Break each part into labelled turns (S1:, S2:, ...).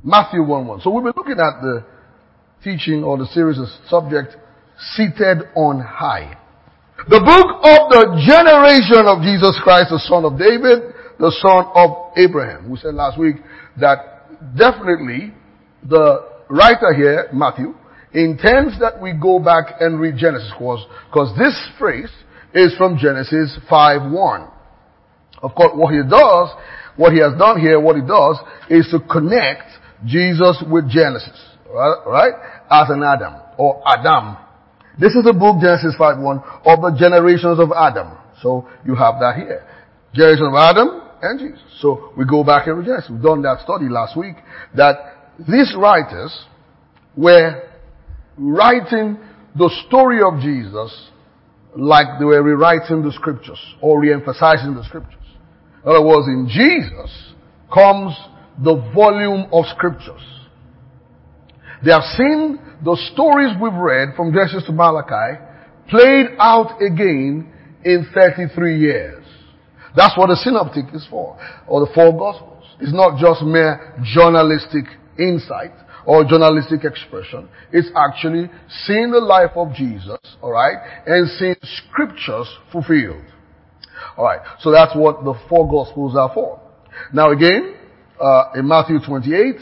S1: Matthew 1:1. So we've been looking at the teaching or the series of subject, Seated on High. The book of the generation of Jesus Christ, the son of David, the son of Abraham. We said last week that definitely the writer here, Matthew, intends that we go back and read Genesis, because this phrase is from Genesis 5:1. Of course, what he has done here, is to connect Jesus with Genesis, right? As an Adam, or Adam. This is the book, Genesis 5:1, of the generations of Adam. So you have that here. Generation of Adam and Jesus. So we go back and read Genesis. We've done that study last week, that these writers were writing the story of Jesus like they were rewriting the scriptures or re-emphasizing the scriptures. In other words, in Jesus comes the volume of scriptures. They have seen the stories we've read from Genesis to Malachi played out again in 33 years. That's what the synoptic is for, or the four gospels. It's not just mere journalistic insight or journalistic expression. It's actually seeing the life of Jesus, alright, and seeing scriptures fulfilled. Alright, so that's what the four gospels are for. Now again, in Matthew 28,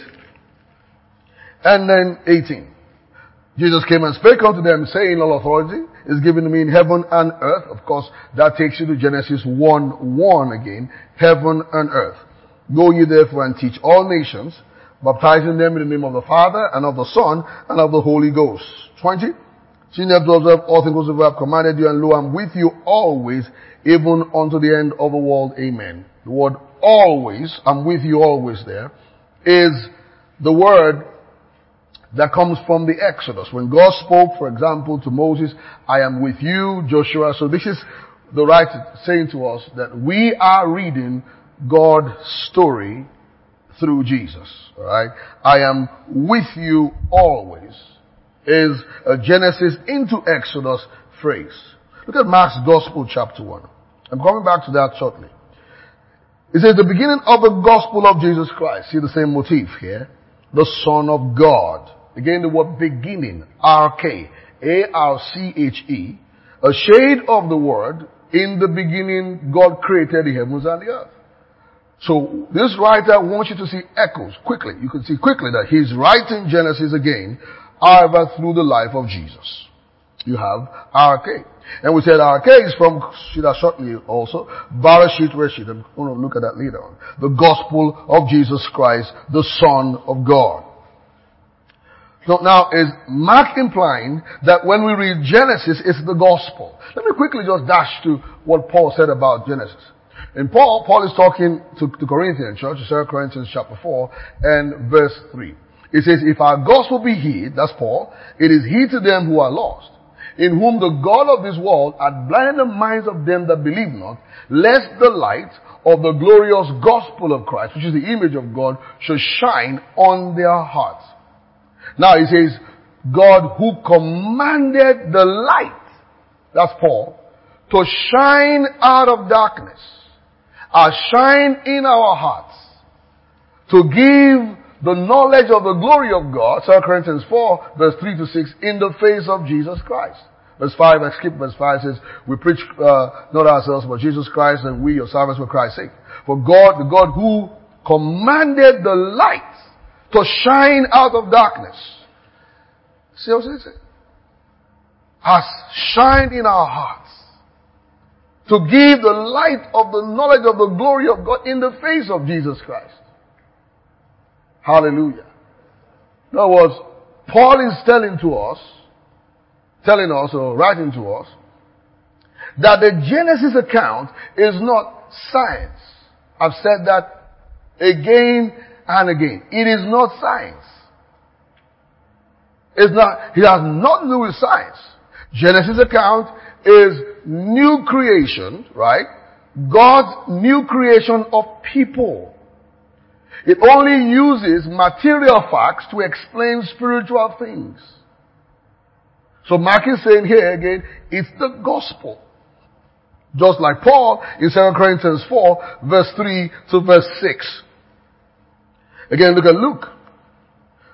S1: and then 18. Jesus came and spake unto them, saying, all authority is given to me in heaven and earth. Of course, that takes you to Genesis 1:1 again. Heaven and earth. Go ye therefore and teach all nations, baptizing them in the name of the Father, and of the Son, and of the Holy Ghost. 20. Seeing you have to observe all things which I have commanded you, and lo, I'm with you always, even unto the end of the world. Amen. The word always, I'm with you always there, is the word that comes from the Exodus. When God spoke, for example, to Moses, I am with you, Joshua. So this is the writer saying to us that we are reading God's story through Jesus. Alright? I am with you always is a Genesis into Exodus phrase. Look at Mark's Gospel chapter 1. I'm coming back to that shortly. It says the beginning of the gospel of Jesus Christ. See the same motif here. The Son of God. Again, the word beginning, R-K, A-R-C-H-E, a shade of the word, in the beginning God created the heavens and the earth. So this writer wants you to see echoes quickly. You can see quickly that he's writing Genesis again, however through the life of Jesus. You have R-K. And we said R-K is from, see that shortly also, Barashit Reshit. I'm going to look at that later on. The gospel of Jesus Christ, the Son of God. So now, is Mark implying that when we read Genesis, it's the gospel? Let me quickly just dash to what Paul said about Genesis. And Paul is talking to the Corinthian church, 2 Corinthians chapter 4 and verse 3. It says, if our gospel be hid, that's Paul, it is hid to them who are lost, in whom the God of this world hath blinded the minds of them that believe not, lest the light of the glorious gospel of Christ, which is the image of God, should shine on their hearts. Now he says, God who commanded the light, that's Paul, to shine out of darkness, shine in our hearts, to give the knowledge of the glory of God, 2 Corinthians 4, verse 3 to 6, in the face of Jesus Christ. Verse 5, I skip verse 5, says, we preach not ourselves, but Jesus Christ, and we, your servants, for Christ's sake. For God, the God who commanded the light to shine out of darkness. See what it says? Has shined in our hearts to give the light of the knowledge of the glory of God in the face of Jesus Christ. Hallelujah. In other words, Paul is telling us or writing to us that the Genesis account is not science. I've said that again and again. It is not science. It has nothing to do with science. Genesis account is new creation, right? God's new creation of people. It only uses material facts to explain spiritual things. So Mark is saying here again, it's the gospel. Just like Paul in 2 Corinthians 4, verse 3 to verse 6. Again, look at Luke.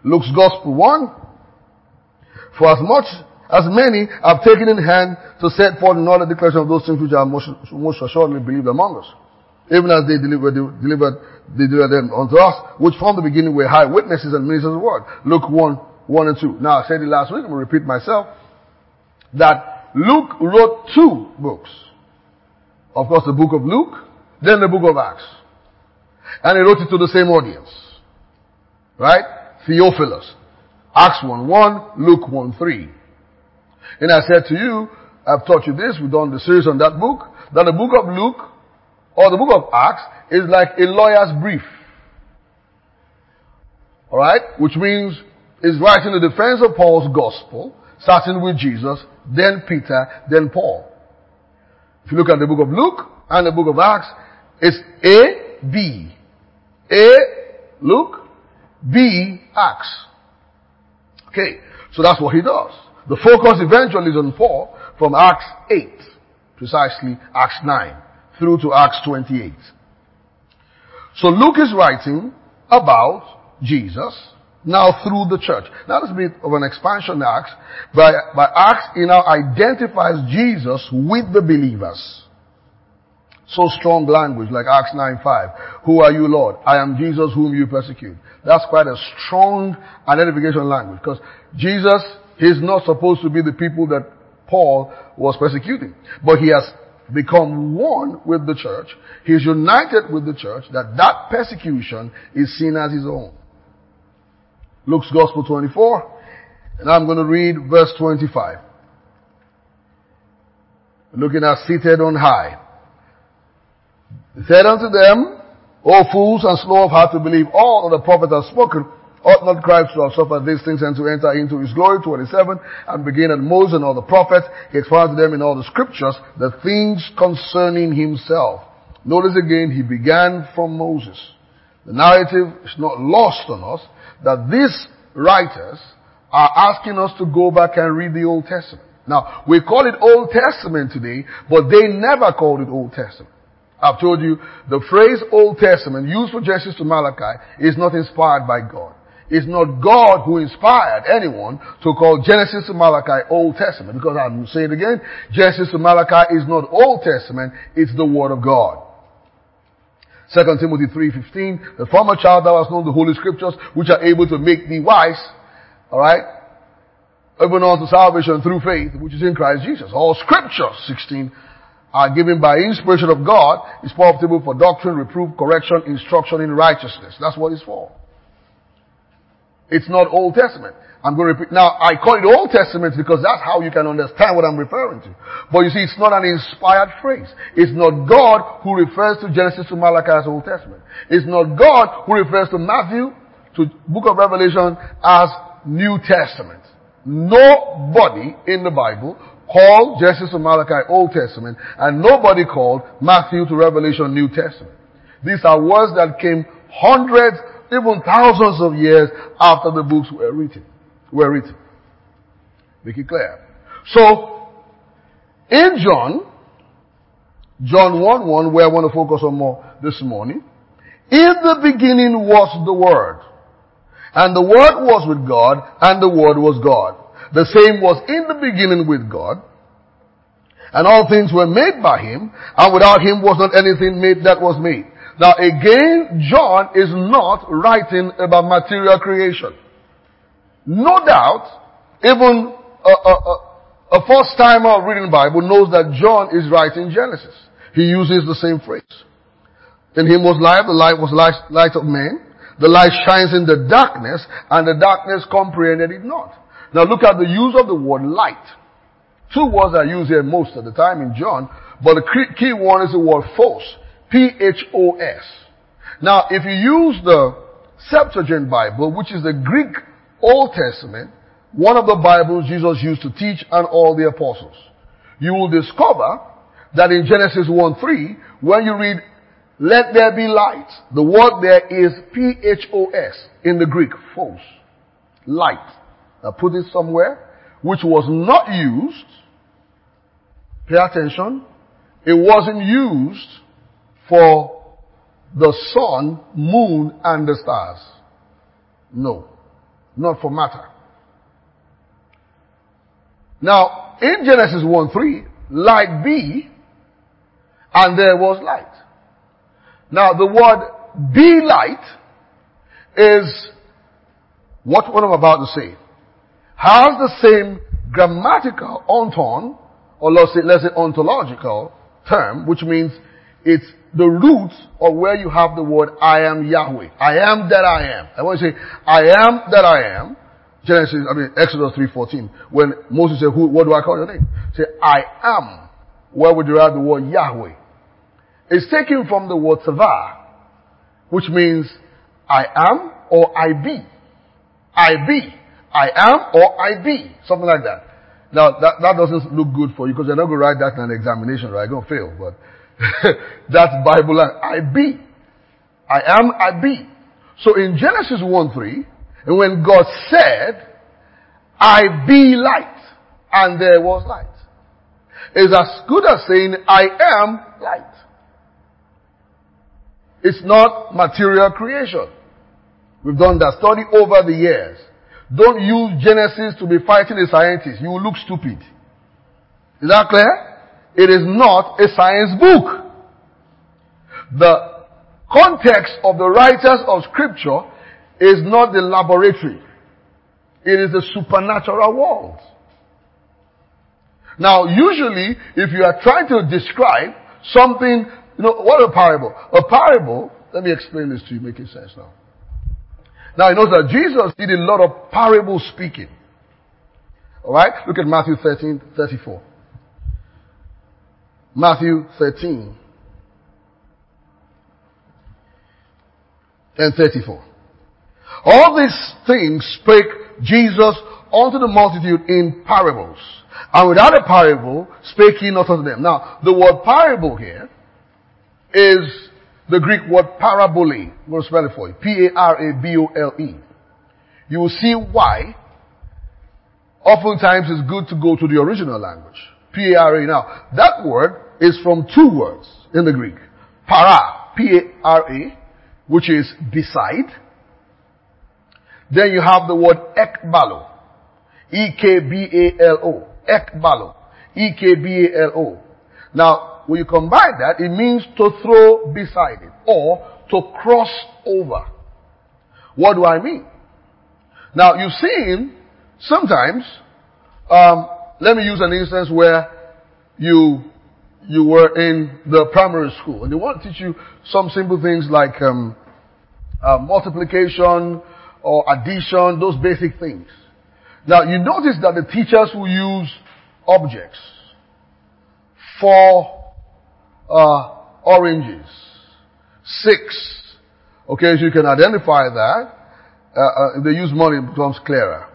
S1: Luke's Gospel 1. For as much as many have taken in hand to set forth in order the declaration of those things which are most assuredly believed among us, even as they delivered them unto us, which from the beginning were high witnesses and ministers of the word. Luke 1 and 2. Now, I said it last week, I'm going to repeat myself, that Luke wrote 2 books. Of course, the book of Luke, then the book of Acts. And he wrote it to the same audience. Right? Theophilus. Acts 1:1, Luke 1:3. And I said to you, I've taught you this, we've done the series on that book, that the book of Luke, or the book of Acts, is like a lawyer's brief. Alright? Which means it's writing the defense of Paul's gospel, starting with Jesus, then Peter, then Paul. If you look at the book of Luke and the book of Acts, it's A, B. A, Luke, B, Acts. Okay, so that's what he does. The focus eventually is on Paul from Acts 8, precisely Acts 9, through to Acts 28. So Luke is writing about Jesus, now through the church. Now there's a bit of an expansion in Acts. By Acts, he now identifies Jesus with the believers. So strong language, like Acts 9:5. Who are you, Lord? I am Jesus whom you persecute. That's quite a strong identification language, because Jesus is not supposed to be the people that Paul was persecuting. But he has become one with the church. He is united with the church, that persecution is seen as his own. Luke's Gospel 24, and I'm going to read verse 25. Looking at seated on high. He said unto them, O fools, and slow of heart to believe all that the prophet has spoken, ought not Christ to have suffered these things and to enter into his glory? 27. And begin at Moses and all the prophets, he expounded to them in all the scriptures the things concerning himself. Notice again, he began from Moses. The narrative is not lost on us that these writers are asking us to go back and read the Old Testament. Now, we call it Old Testament today, but they never called it Old Testament. I've told you, the phrase Old Testament used for Genesis to Malachi is not inspired by God. It's not God who inspired anyone to call Genesis to Malachi Old Testament, because I'm saying it again, Genesis to Malachi is not Old Testament, it's the Word of God. 2 Timothy 3:15, the former child thou hast known the Holy Scriptures, which are able to make thee wise, alright, even unto salvation through faith, which is in Christ Jesus. All Scriptures, 16, are given by inspiration of God, is profitable for doctrine, reproof, correction, instruction in righteousness. That's what it's for. It's not Old Testament. I'm going to repeat. Now, I call it Old Testament because that's how you can understand what I'm referring to. But you see, it's not an inspired phrase. It's not God who refers to Genesis to Malachi as Old Testament. It's not God who refers to Matthew, to Book of Revelation as New Testament. Nobody in the Bible called Genesis to Malachi Old Testament, and nobody called Matthew to Revelation New Testament. These are words that came hundreds, even thousands of years after the books were written. Make it clear. So, in John 1:1, where I want to focus on more this morning, in the beginning was the Word, and the Word was with God, and the Word was God. The same was in the beginning with God, and all things were made by Him, and without Him was not anything made that was made. Now again, John is not writing about material creation. No doubt, even a first-timer reading the Bible knows that John is writing Genesis. He uses the same phrase. In Him was life, the light was light of men. The light shines in the darkness, and the darkness comprehended it not. Now look at the use of the word light. Two words are used here most of the time in John, but the key one is the word phos. P-H-O-S. Now, if you use the Septuagint Bible, which is the Greek Old Testament, one of the Bibles Jesus used to teach and all the apostles, you will discover that in Genesis 1:3, when you read, let there be light, the word there is P-H-O-S in the Greek, phos. Light. Now put it somewhere, which was not used, pay attention, it wasn't used for the sun, moon, and the stars. No. not for matter. Now, in Genesis 1:3, light be, and there was light. Now, the word be light is what I'm about to say. Has the same grammatical onton, or let's say ontological term, which means it's the root of where you have the word I am Yahweh. I am that I am. I want to say, I am that I am. Exodus 3:14. When Moses said, what do I call your name? Say, I am. Where we derive the word Yahweh. It's taken from the word Savah, which means I am or I be. I be. I am or I be. Something like that. Now, that doesn't look good for you because you're not going to write that in an examination, right? You're going to fail. But that's Bible language. I be. I am, I be. So in Genesis 1:3, and when God said, I be light, and there was light, is as good as saying, I am light. It's not material creation. We've done that study over the years. Don't use Genesis to be fighting a scientist. You will look stupid. Is that clear? It is not a science book. The context of the writers of Scripture is not the laboratory. It is the supernatural world. Now, usually, if you are trying to describe something, what a parable? A parable, let me explain this to you, make it sense now. Now, you know that Jesus did a lot of parable speaking. Alright? Look at Matthew 13:34. Matthew 13 and 34. All these things spake Jesus unto the multitude in parables. And without a parable spake he not unto them. Now, the word parable here is the Greek word parabole. I'm going to spell it for you. P-A-R-A-B-O-L-E. You will see why oftentimes it's good to go to the original language. P-A-R-A. Now, that word is from two words in the Greek. Para, P-A-R-A, which is beside. Then you have the word ekbalo. E-K-B-A-L-O. Ekbalo. E-K-B-A-L-O. Now, when you combine that, it means to throw beside it or to cross over. What do I mean? Now, you've seen sometimes, let me use an instance where you were in the primary school and they want to teach you some simple things like multiplication or addition, those basic things. Now, you notice that the teachers will use objects. 4 oranges. 6. Okay, so you can identify that. If they use money, it becomes clearer,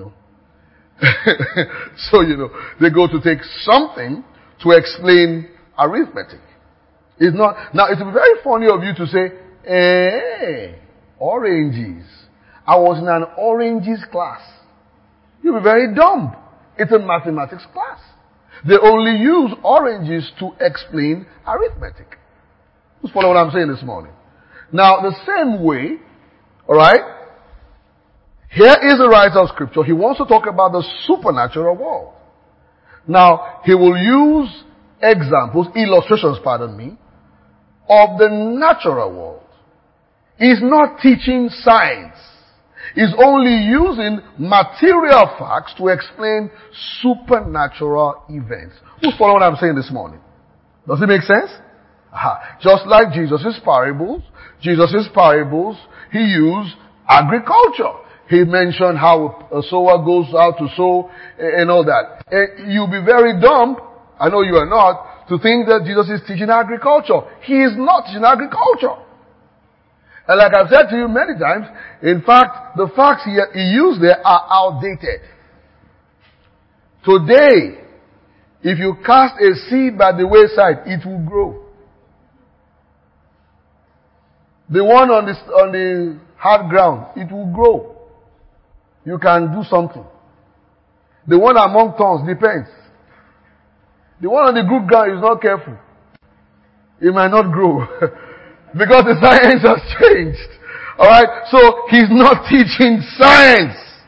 S1: So, they go to take something to explain arithmetic. It's not, now it will be very funny of you to say, hey, oranges. I was in an oranges class. You'll be very dumb. It's a mathematics class. They only use oranges to explain arithmetic. Just follow what I'm saying this morning. Now, the same way, alright, here is a writer of Scripture. He wants to talk about the supernatural world. Now, he will use illustrations, of the natural world. He's not teaching science. He's only using material facts to explain supernatural events. Who's following what I'm saying this morning? Does it make sense? Just like Jesus' parables, he used agriculture. He mentioned how a sower goes out to sow and all that. And you'll be very dumb, I know you are not, to think that Jesus is teaching agriculture. He is not teaching agriculture. And like I've said to you many times, in fact, the facts he used there are outdated. Today, if you cast a seed by the wayside, it will grow. The one on the hard ground, it will grow. You can do something. The one among thorns depends. The one on the good ground is not careful. It might not grow. Because the science has changed. Alright? So, he's not teaching science.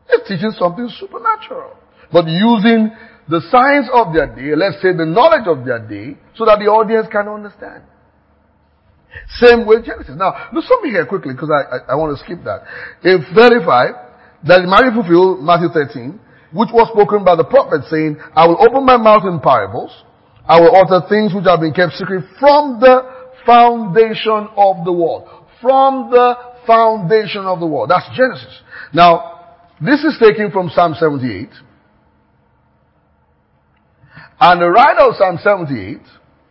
S1: It's teaching something supernatural. But using the science of their day, let's say the knowledge of their day, so that the audience can understand. Same with Genesis. Now, look something here quickly, because I want to skip that. In 35, that might fulfill Matthew 13, which was spoken by the prophet, saying, I will open my mouth in parables. I will utter things which have been kept secret from the foundation of the world. From the foundation of the world. That's Genesis. Now, this is taken from Psalm 78. And the writer of Psalm 78,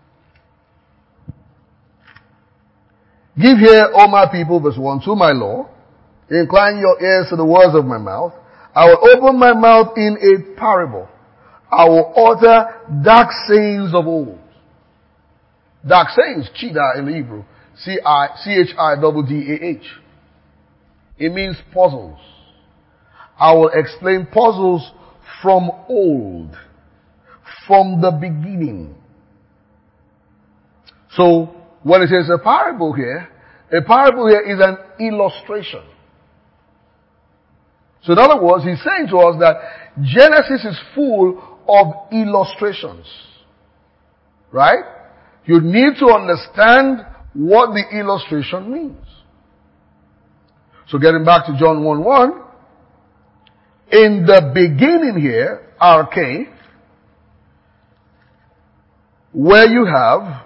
S1: give ear, O my people, verse 1, to my law. Incline your ears to the words of my mouth. I will open my mouth in a parable. I will utter dark sayings of old. Dark sayings, chidah in the Hebrew. C-H-I-D-D-A-H. It means puzzles. I will explain puzzles from old. From the beginning. So, when it says a parable here is an illustration. So in other words, he's saying to us that Genesis is full of illustrations. Right? You need to understand what the illustration means. So getting back to John 1:1, in the beginning here, RK, where you have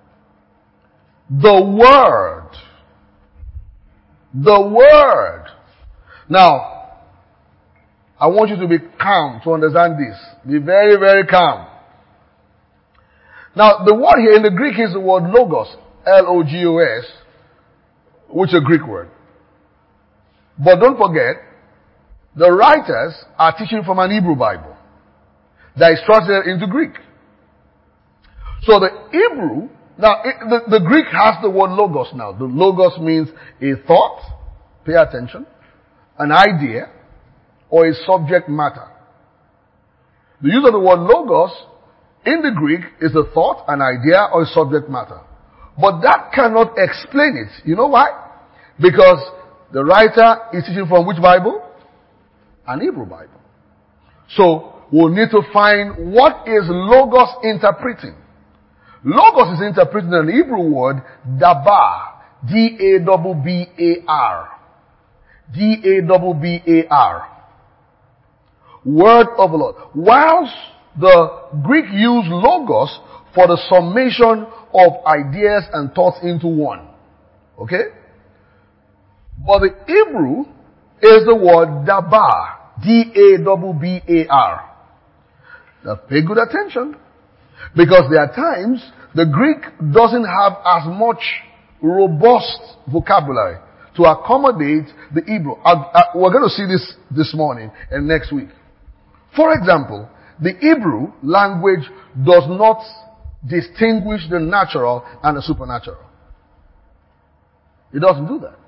S1: the Word. The Word. Now, I want you to be calm to understand this. Be very, very calm. Now, the word here in the Greek is the word logos. L-O-G-O-S, which is a Greek word. But don't forget, the writers are teaching from an Hebrew Bible that is translated into Greek. So the Hebrew, now the Greek has the word logos now. The logos means a thought, pay attention, an idea, or a subject matter. The use of the word logos in the Greek is a thought, an idea, or a subject matter. But that cannot explain it. You know why? Because the writer is teaching from which Bible? An Hebrew Bible. So we'll need to find what is logos interpreting. Logos is interpreting an Hebrew word, dabar. D-A-B-B-A-R. D-A-B-B-A-R. Word of the Lord. Whilst the Greek used logos for the summation of ideas and thoughts into one. Okay? But the Hebrew is the word dabar. D-A-B-B-A-R. Now pay good attention. Because there are times the Greek doesn't have as much robust vocabulary to accommodate the Hebrew. We're going to see this morning and next week. For example, the Hebrew language does not distinguish the natural and the supernatural. It doesn't do that.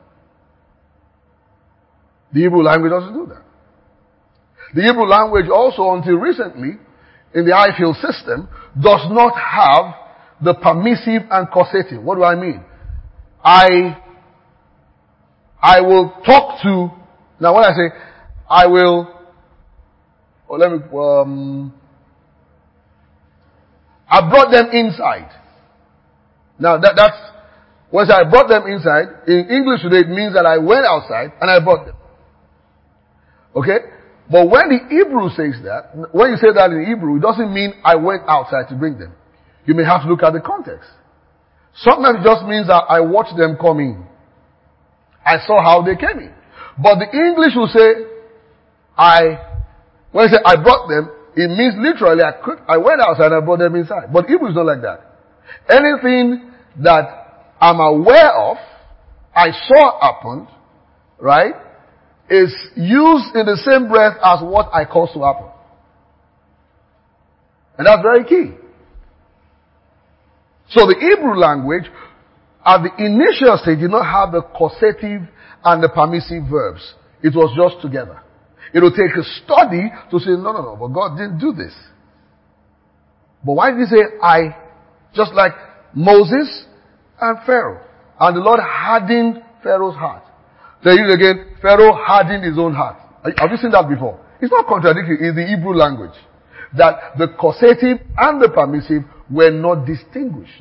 S1: The Hebrew language doesn't do that. The Hebrew language also, until recently, in the I-field system, does not have the permissive and causative. What do I mean? I will talk to, now when I say, I will, I brought them inside. Now that's, when I brought them inside, in English today it means that I went outside and I brought them. Okay? But when the Hebrew says that, when you say that in Hebrew, it doesn't mean I went outside to bring them. You may have to look at the context. Sometimes it just means that I watched them come in. I saw how they came in. But the English will say, when I say I brought them, it means literally I went outside and I brought them inside. But Hebrew is not like that. Anything that I'm aware of, I saw happened, right, is used in the same breath as what I caused to happen. And that's very key. So the Hebrew language, at the initial stage, did not have the causative and the permissive verbs. It was just together. It will take a study to say, no, but God didn't do this. But why did he say I? Just like Moses and Pharaoh. And the Lord hardened Pharaoh's heart. They use again, Pharaoh hardened his own heart. Have you seen that before? It's not contradictory. It's the Hebrew language. That the causative and the permissive were not distinguished.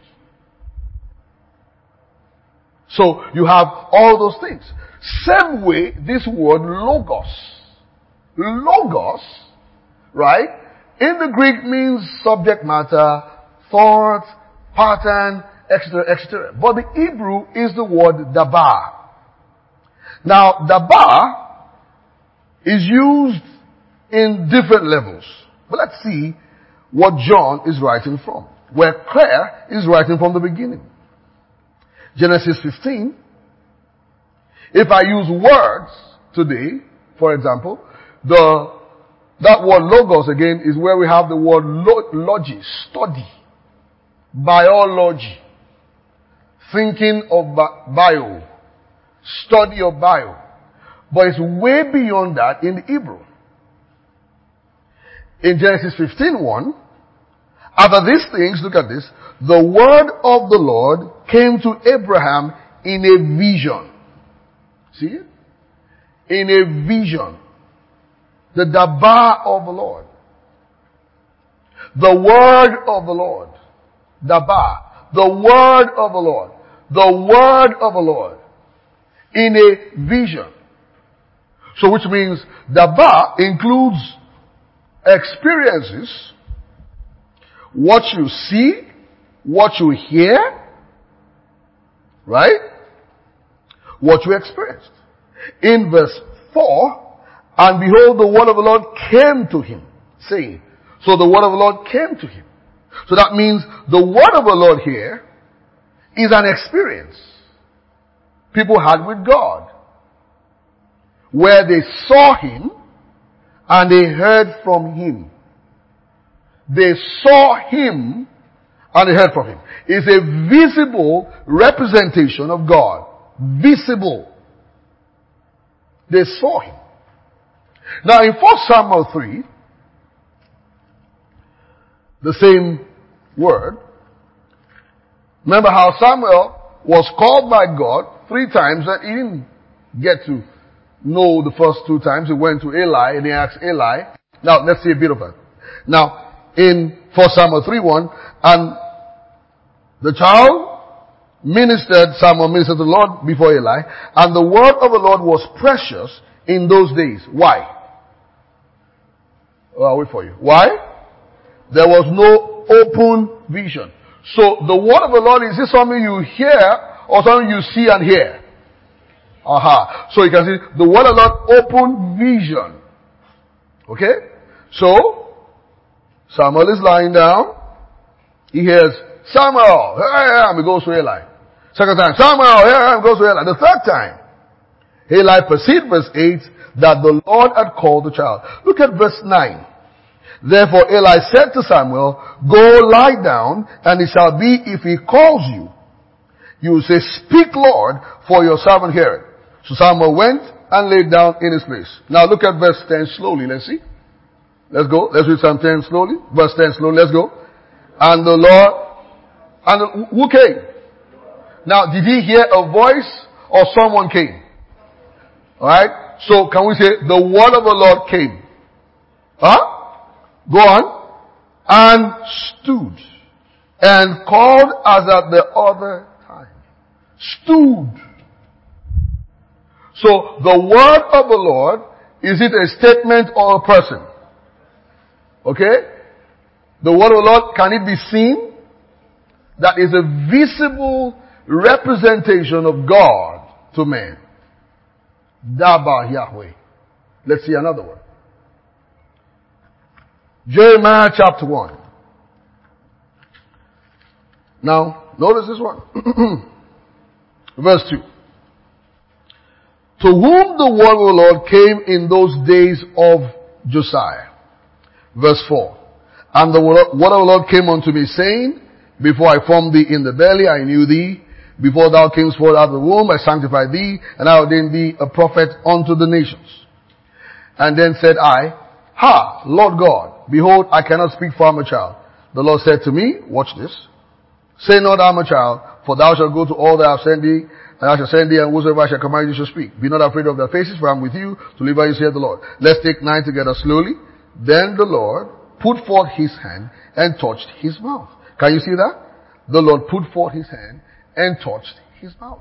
S1: So you have all those things. Same way, this word logos. Logos, right? In the Greek means subject matter, thought, pattern, etc., etc. But the Hebrew is the word dabar. Now, dabar is used in different levels. But let's see what John is writing from. Where Claire is writing from the beginning. Genesis 15. If I use words today, for example, that word logos again is where we have the word logi, study, biology, thinking of bio, study of bio. But it's way beyond that in the Hebrew. In Genesis 15:1, after these things, look at this, the word of the Lord came to Abraham in a vision. See it? In a vision. The dabar of the Lord. The word of the Lord. Dabar. The word of the Lord. The word of the Lord. In a vision. So which means dabar includes experiences, what you see, what you hear, right? What you experienced. In verse 4, and behold, the word of the Lord came to him, saying. So the word of the Lord came to him. So that means the word of the Lord here is an experience people had with God, where they saw him and they heard from him. They saw him and they heard from him. It's a visible representation of God. Visible. They saw him. Now in 1 Samuel 3, the same word. Remember how Samuel was called by God 3 times and he didn't get to know the first 2 times. He went to Eli and he asked Eli. Now let's see a bit of it. Now in 1 Samuel 3:1, and the child Samuel ministered to the Lord before Eli, and the word of the Lord was precious in those days. Why? I'll wait for you. Why? There was no open vision. So the word of the Lord, is this something you hear or something you see and hear? Aha. So you can see the word of the Lord, open vision. Okay? So Samuel is lying down. He hears, Samuel, here I am. He goes to Eli. Second time, Samuel, here I am. He goes to Eli. The third time, Eli perceived, verse 8, that the Lord had called the child. Look at verse 9. Therefore Eli said to Samuel, go lie down, and it shall be if he calls you, you will say, speak, Lord, for your servant heareth. So Samuel went and laid down in his place. Now look at verse 10 slowly. Let's see. Let's go. Let's read Psalm 10 slowly. Verse 10 slowly. Let's go. And the Lord, who came? Now, did he hear a voice or someone came? Alright? So, can we say, the word of the Lord came? Huh? Go on. And stood. And called as at the other time. Stood. So, the word of the Lord, is it a statement or a person? Okay? The word of the Lord, can it be seen? That is a visible representation of God to man. Dabar Yahweh. Let's see another one. Jeremiah chapter 1. Now, notice this one. Verse 2. To whom the word of the Lord came in those days of Josiah. Verse 4. And the word of the Lord came unto me, saying, before I formed thee in the belly, I knew thee. Before thou camest forth out of the womb, I sanctified thee, and I ordained thee a prophet unto the nations. And then said I, Ha, Lord God, behold, I cannot speak, for I am a child. The Lord said to me, watch this. Say not I am a child, for thou shalt go to all that I have sent thee, And I shall send thee, and whosoever I shall command you shall speak. Be not afraid of their faces, for I am with you to deliver you, saith the Lord. Let's take 9 together slowly. Then the Lord put forth his hand and touched his mouth. Can you see that? The Lord put forth his hand and touched his mouth.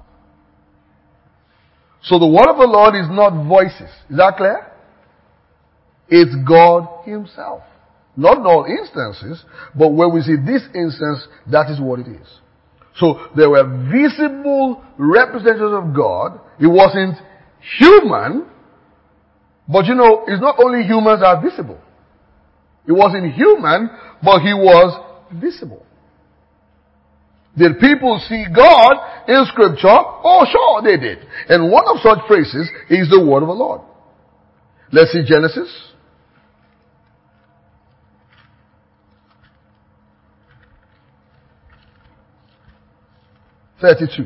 S1: So the word of the Lord is not voices. Is that clear? It's God himself. Not in all instances, but when we see this instance, that is what it is. So there were visible representatives of God. It wasn't human, but you know, it's not only humans that are visible. It wasn't human, but he was visible. Did people see God in scripture? Oh, sure they did. And one of such phrases is the word of the Lord. Let's see Genesis. (32).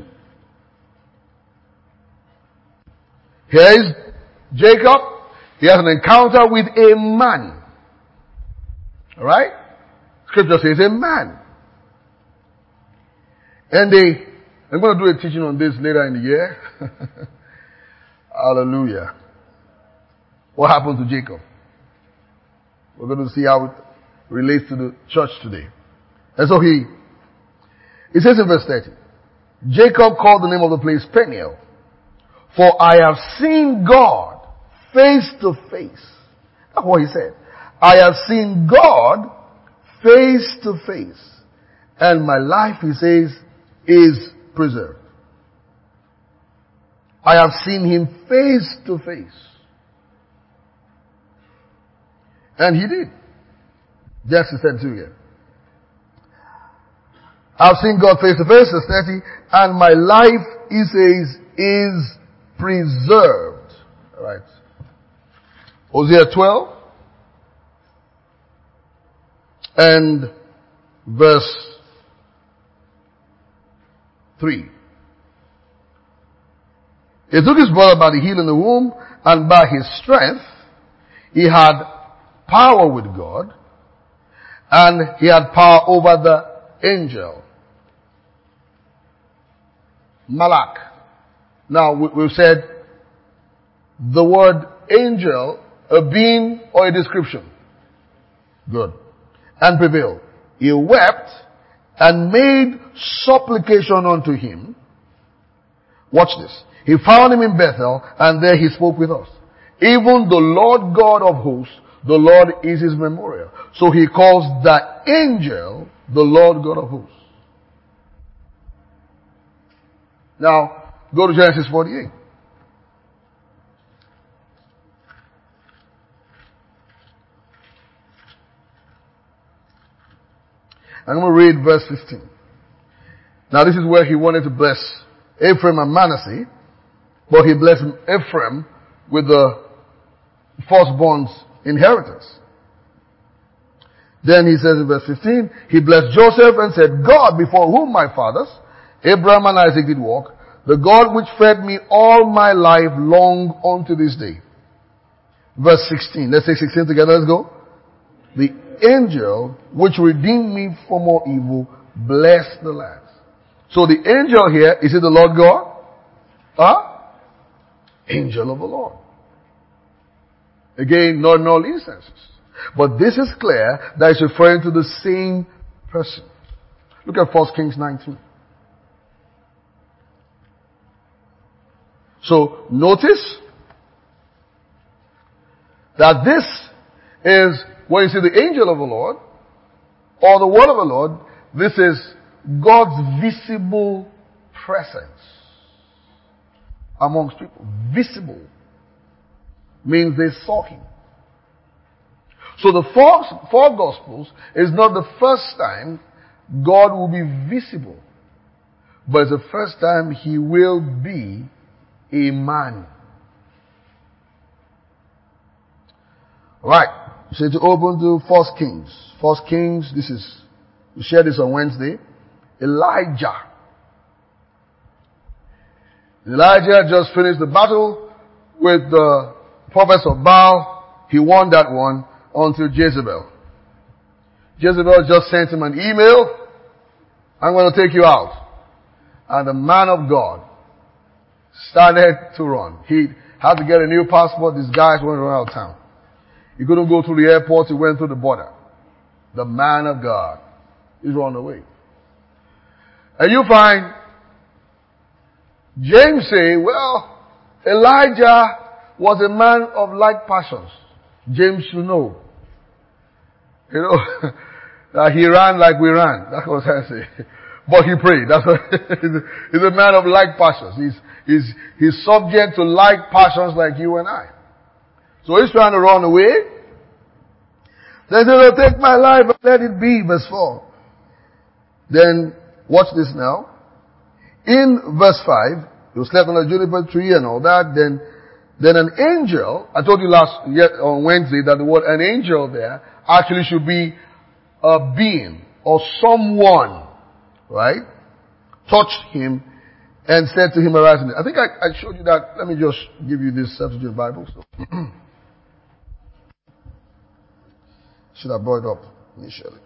S1: Here is Jacob. He has an encounter with a man. Alright? Scripture says a man. And I'm going to do a teaching on this later in the year. Hallelujah. What happened to Jacob? We're going to see how it relates to the church today. And so he says in verse 30, Jacob called the name of the place Peniel, for I have seen God face to face. That's what he said. I have seen God face to face, and my life, he says, is preserved. I have seen him face to face. And he did. Genesis 32 here. I've seen God face to face, verse 30, and my life, he says, is preserved. Alright. Hosea 12 and verse 3. He took his brother by the heel in the womb, and by his strength he had power with God, and he had power over the angel. Malak. Now, we've said the word angel, a being or a description. Good. And prevailed. He wept and made supplication unto him. Watch this. He found him in Bethel, and there he spoke with us. Even the Lord God of hosts, the Lord is his memorial. So he calls the angel the Lord God of hosts. Now, go to Genesis 48. I'm going to read verse 15. Now this is where he wanted to bless Ephraim and Manasseh, but he blessed Ephraim with the firstborn's inheritance. Then he says in verse 15, he blessed Joseph and said, God before whom my fathers, Abraham and Isaac, did walk, the God which fed me all my life long unto this day. Verse 16. Let's say 16 together. Let's go. The angel which redeemed me from all evil, bless the land. So the angel here, is it the Lord God? Angel of the Lord. Again, not in all instances. But this is clear that it's referring to the same person. Look at 1 Kings 19. So notice that this is, when you see the angel of the Lord, or the word of the Lord, this is God's visible presence amongst people. Visible means they saw him. So the four Gospels is not the first time God will be visible, but it's the first time he will be a man. Right. So to open to 1 Kings. 1 Kings, we shared this on Wednesday. Elijah just finished the battle with the prophets of Baal. He won that one until Jezebel. Jezebel just sent him an email. I'm going to take you out. And the man of God started to run. He had to get a new passport. These guys went around town. He couldn't go through the airport. He went through the border. The man of God. He's run away. And you find James say, well, Elijah was a man of like passions. James should know. You know, that he ran like we ran. That's what I say. But he prayed. That's what, he's a man of like passions. He's subject to like passions like you and I. So he's trying to run away. They said, oh, take my life and let it be, verse 4. Then, watch this now. In verse 5, he was slept on a juniper tree and all that. Then an angel, I told you on Wednesday that the word an angel there actually should be a being or someone, right? Touched him and said to him, arise. I think I showed you that. Let me just give you this Septuagint Bible. So. Should have brought it up initially.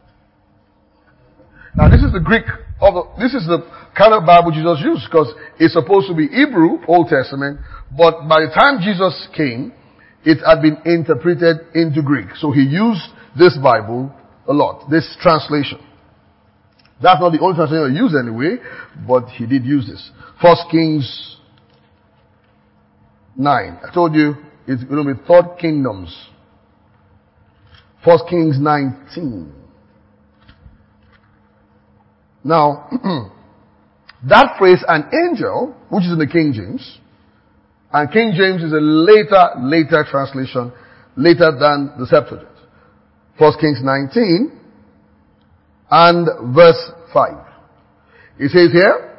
S1: Now this is the Greek this is the kind of Bible Jesus used because it's supposed to be Hebrew, Old Testament, but by the time Jesus came, it had been interpreted into Greek. So he used this Bible a lot, this translation. That's not the only translation he used anyway, but he did use this. 1 Kings 9. I told you it's going to be third kingdoms. 1 Kings 19. Now, that phrase, an angel, which is in the King James, and King James is a later translation, later than the Septuagint. 1 Kings 19 and verse 5. It says here,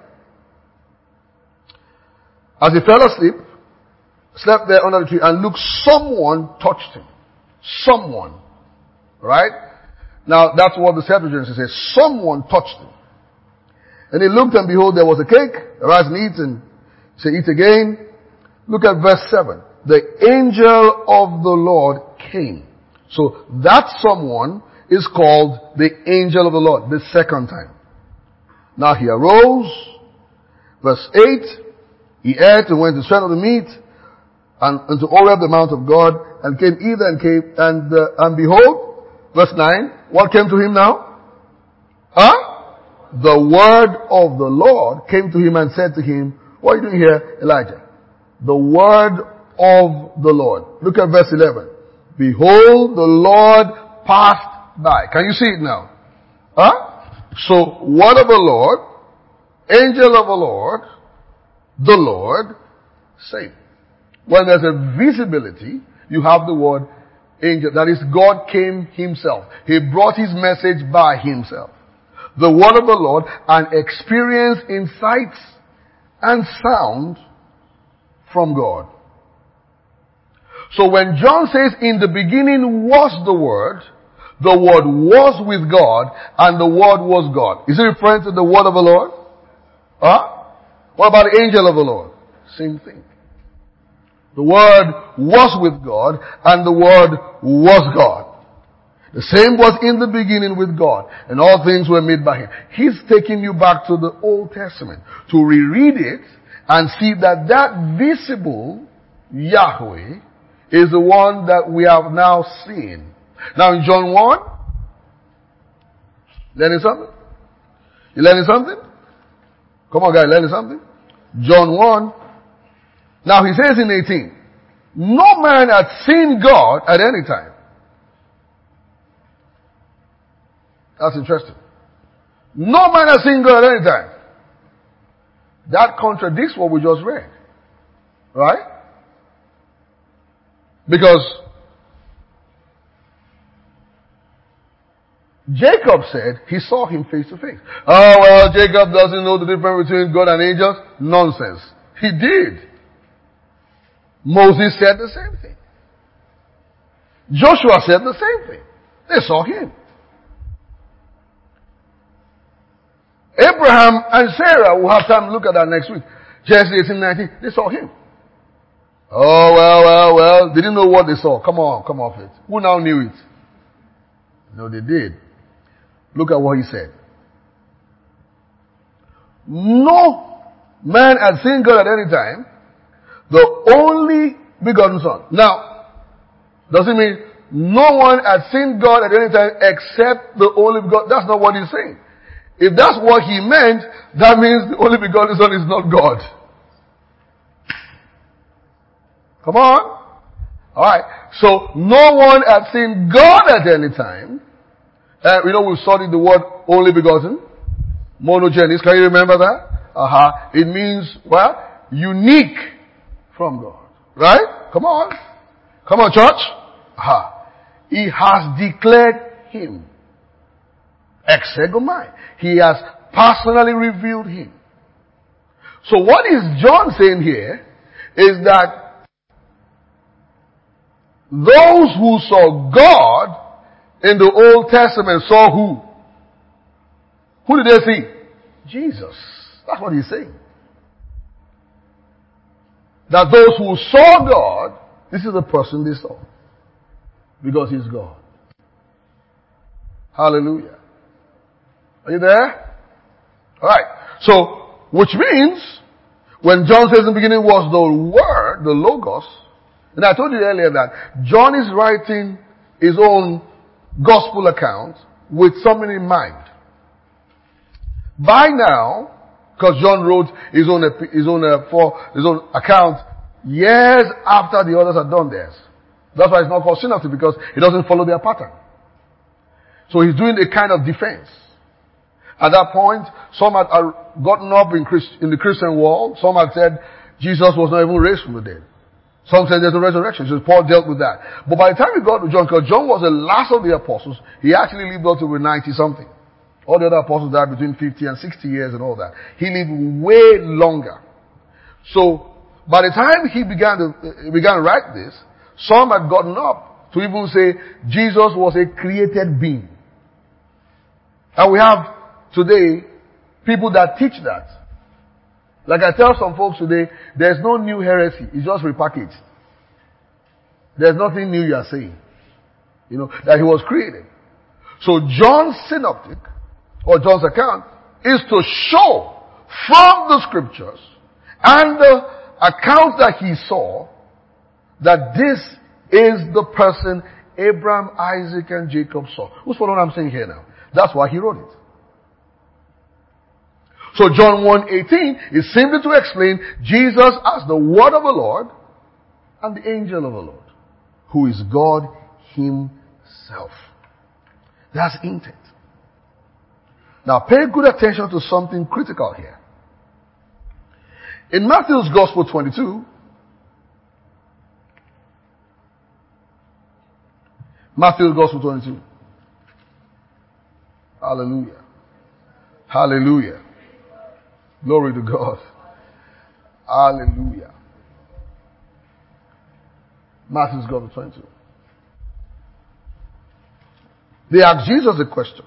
S1: as he fell asleep, slept there under the tree, and look, someone touched him. Someone. Right? Now, that's what the Septuagint says. Someone touched him. And he looked, and behold, there was a cake. Arise and eat, and he said, eat again. Look at verse 7. The angel of the Lord came. So that someone is called the angel of the Lord, the second time. Now he arose. Verse 8. He ate and went to strand of the meat, and unto Oreb the mount of God, and came either and behold, verse 9, what came to him now? The word of the Lord came to him and said to him, what are you doing here, Elijah? The word of the Lord. Look at verse 11. Behold, the Lord passed by. Can you see it now? So, word of the Lord, angel of the Lord, same. When there's a visibility, you have the word angel. That is, God came himself. He brought his message by himself. The word of the Lord, and experience in sight and sound from God. So when John says, in the beginning was the Word was with God, and the Word was God. Is he referring to the word of the Lord? What about the angel of the Lord? Same thing. The Word was with God, and the Word was God. The same was in the beginning with God, and all things were made by Him. He's taking you back to the Old Testament to reread it and see that visible Yahweh is the one that we have now seen. Now in John 1, learning something? You learning something? Come on guys, learning something? John 1. Now he says in 18, no man hath seen God at any time. That's interesting. No man has seen God at any time. That contradicts what we just read. Right? Because Jacob said he saw him face to face. Oh, well, Jacob doesn't know the difference between God and angels. Nonsense. He did. Moses said the same thing. Joshua said the same thing. They saw him. Abraham and Sarah, we'll have time to look at that next week. Genesis 18:19, they saw him. Oh, well. They didn't know what they saw. Come off it. Who now knew it? No, they did. Look at what he said. No man had seen God at any time, the only begotten Son. Now, does it mean no one had seen God at any time except the only begotten? That's not what he's saying. If that's what he meant, that means the only begotten Son is not God. Come on. Alright. So, no one had seen God at any time. We've studied the word only begotten. Monogenes. Can you remember that? It means, unique from God. Right? Come on. Come on, church. He has declared him. Exegomai. He has personally revealed him. So what is John saying here is that those who saw God in the Old Testament saw who? Who did they see? Jesus. That's what he's saying. That those who saw God, this is the person they saw. Because he's God. Hallelujah. Are you there? Alright. So, which means, when John says in the beginning was the Word, the Logos, and I told you earlier that John is writing his own gospel account with something in mind. By now, because John wrote his own account years after the others had done theirs. That's why it's not called synoptic, because it doesn't follow their pattern. So he's doing a kind of defense. At that point, some had gotten up in the Christian world. Some had said Jesus was not even raised from the dead. Some said there's a resurrection. So Paul dealt with that. But by the time we got to John, because John was the last of the apostles, he actually lived up to 90 something. All the other apostles died between 50 and 60 years and all that. He lived way longer. So by the time he began to write this, some had gotten up to even say Jesus was a created being. And we have today people that teach that. Like I tell some folks today, there's no new heresy. It's just repackaged. There's nothing new you are saying. That he was created. So John's synoptic, or John's account, is to show from the scriptures and the account that he saw that this is the person Abraham, Isaac, and Jacob saw. Who's following what I'm saying here now? That's why he wrote it. So John 1:18 is simply to explain Jesus as the Word of the Lord and the angel of the Lord, who is God himself. That's intent. Now pay good attention to something critical here. In Matthew's Gospel 22, Matthew's Gospel 22. Hallelujah. Hallelujah. Glory to God. Hallelujah. Matthew's Gospel 22. They asked Jesus a question.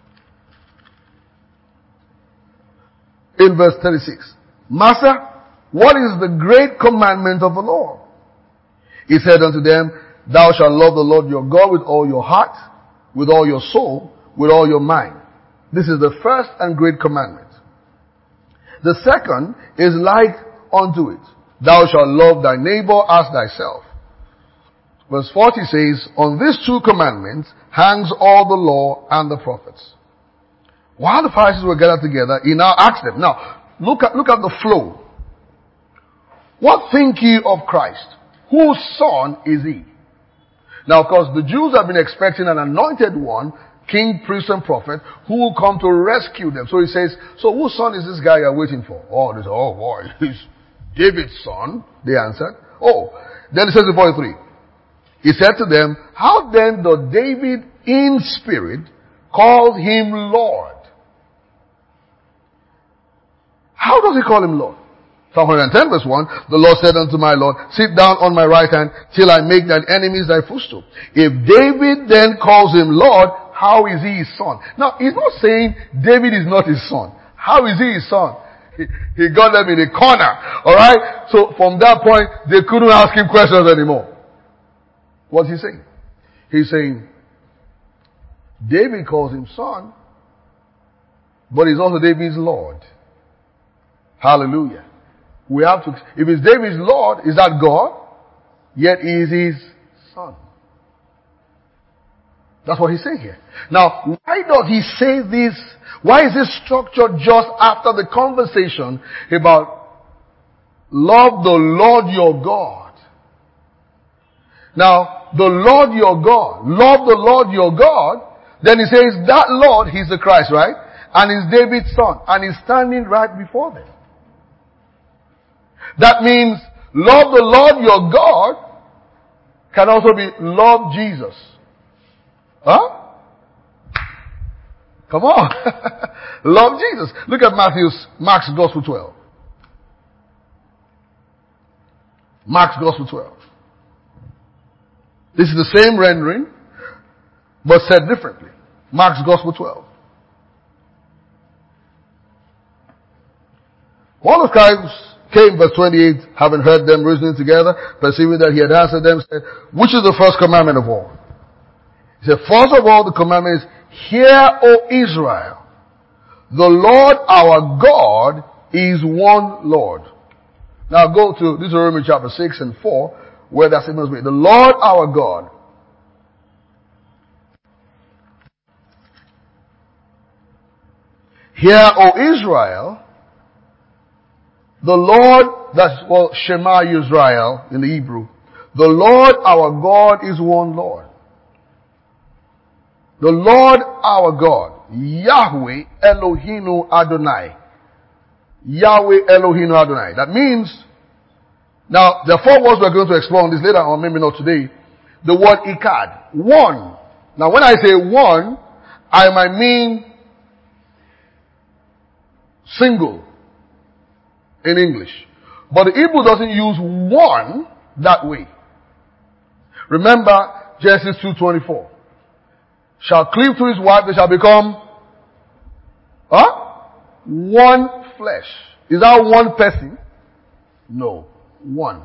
S1: In verse 36. Master, what is the great commandment of the law? He said unto them, Thou shalt love the Lord your God with all your heart, with all your soul, with all your mind. This is the first and great commandment. The second is like unto it. Thou shalt love thy neighbor as thyself. Verse 40 says, On these two commandments hangs all the law and the prophets. While the Pharisees were gathered together, he now asked them. Now, look at the flow. What think ye of Christ? Whose son is he? Now, of course, the Jews have been expecting an anointed one, king, priest, and prophet, who will come to rescue them. So he says, so whose son is this guy you're waiting for? Oh, they say, oh boy, he's David's son. They answered. Oh, then it says in 43. He said to them, how then does David in spirit call him Lord? How does he call him Lord? Psalm 110 verse 1, the Lord said unto my Lord, sit down on my right hand till I make thine enemies thy footstool. If David then calls him Lord, how is he his son? Now, he's not saying David is not his son. How is he his son? He got them in a corner. Alright? So from that point, they couldn't ask him questions anymore. What's he saying? He's saying, David calls him son, but he's also David's Lord. Hallelujah. We have to, if it's David's Lord, is that God? Yet he is his son. That's what he's saying here. Now, why does he say this? Why is this structured just after the conversation about love the Lord your God? Now, the Lord your God, love the Lord your God, then he says that Lord, he's the Christ, right? And he's David's son, and he's standing right before them. That means love the Lord your God can also be love Jesus. Huh? Come on. Love Jesus. Look at Mark's Gospel 12. Mark's Gospel 12. This is the same rendering, but said differently. Mark's Gospel 12. One of the scribes came, verse 28, having heard them reasoning together, perceiving that he had answered them, said, which is the first commandment of all? He said, first of all, the commandment is, hear, O Israel, the Lord our God is one Lord. Now go to Deuteronomy chapter 6 and 4, where that statement is made. The Lord our God. Hear, O Israel, the Lord, that's well, Shema Yisrael in the Hebrew. The Lord our God is one Lord. The Lord our God, Yahweh Eloheinu Adonai. Yahweh Eloheinu Adonai. That means, now there are four words we're going to explore on this later on, maybe not today. The word Ikad. One. Now when I say one, I might mean single in English. But the Hebrew doesn't use one that way. Remember Genesis 2:24. Shall cleave to his wife, they shall become one flesh. Is that one person? No. One.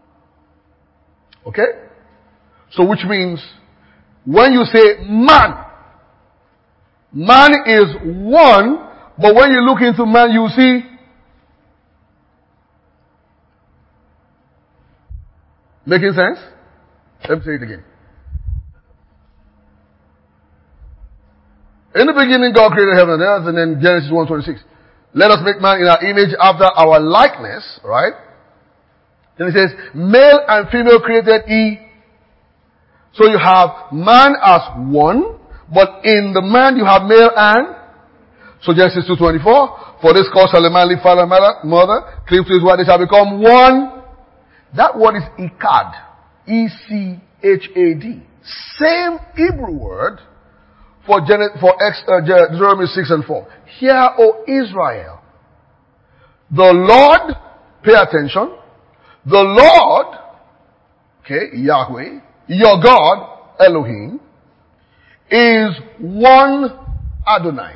S1: Okay? So which means when you say man, man is one, but when you look into man, you see making sense? Let me say it again. In the beginning, God created heaven and earth, and then Genesis 1:26. Let us make man in our image after our likeness, right? Then it says, male and female created he. So you have man as one, but in the man you have male and. So Genesis 2:24, for this cause shall a man leave father and mother, cleave to his wife, they shall become one. That word is Ikad. E-C-H-A-D. Same Hebrew word for Deuteronomy 6 and 4. Hear, O Israel. The Lord, pay attention, the Lord, okay, Yahweh, your God, Elohim, is one Adonai.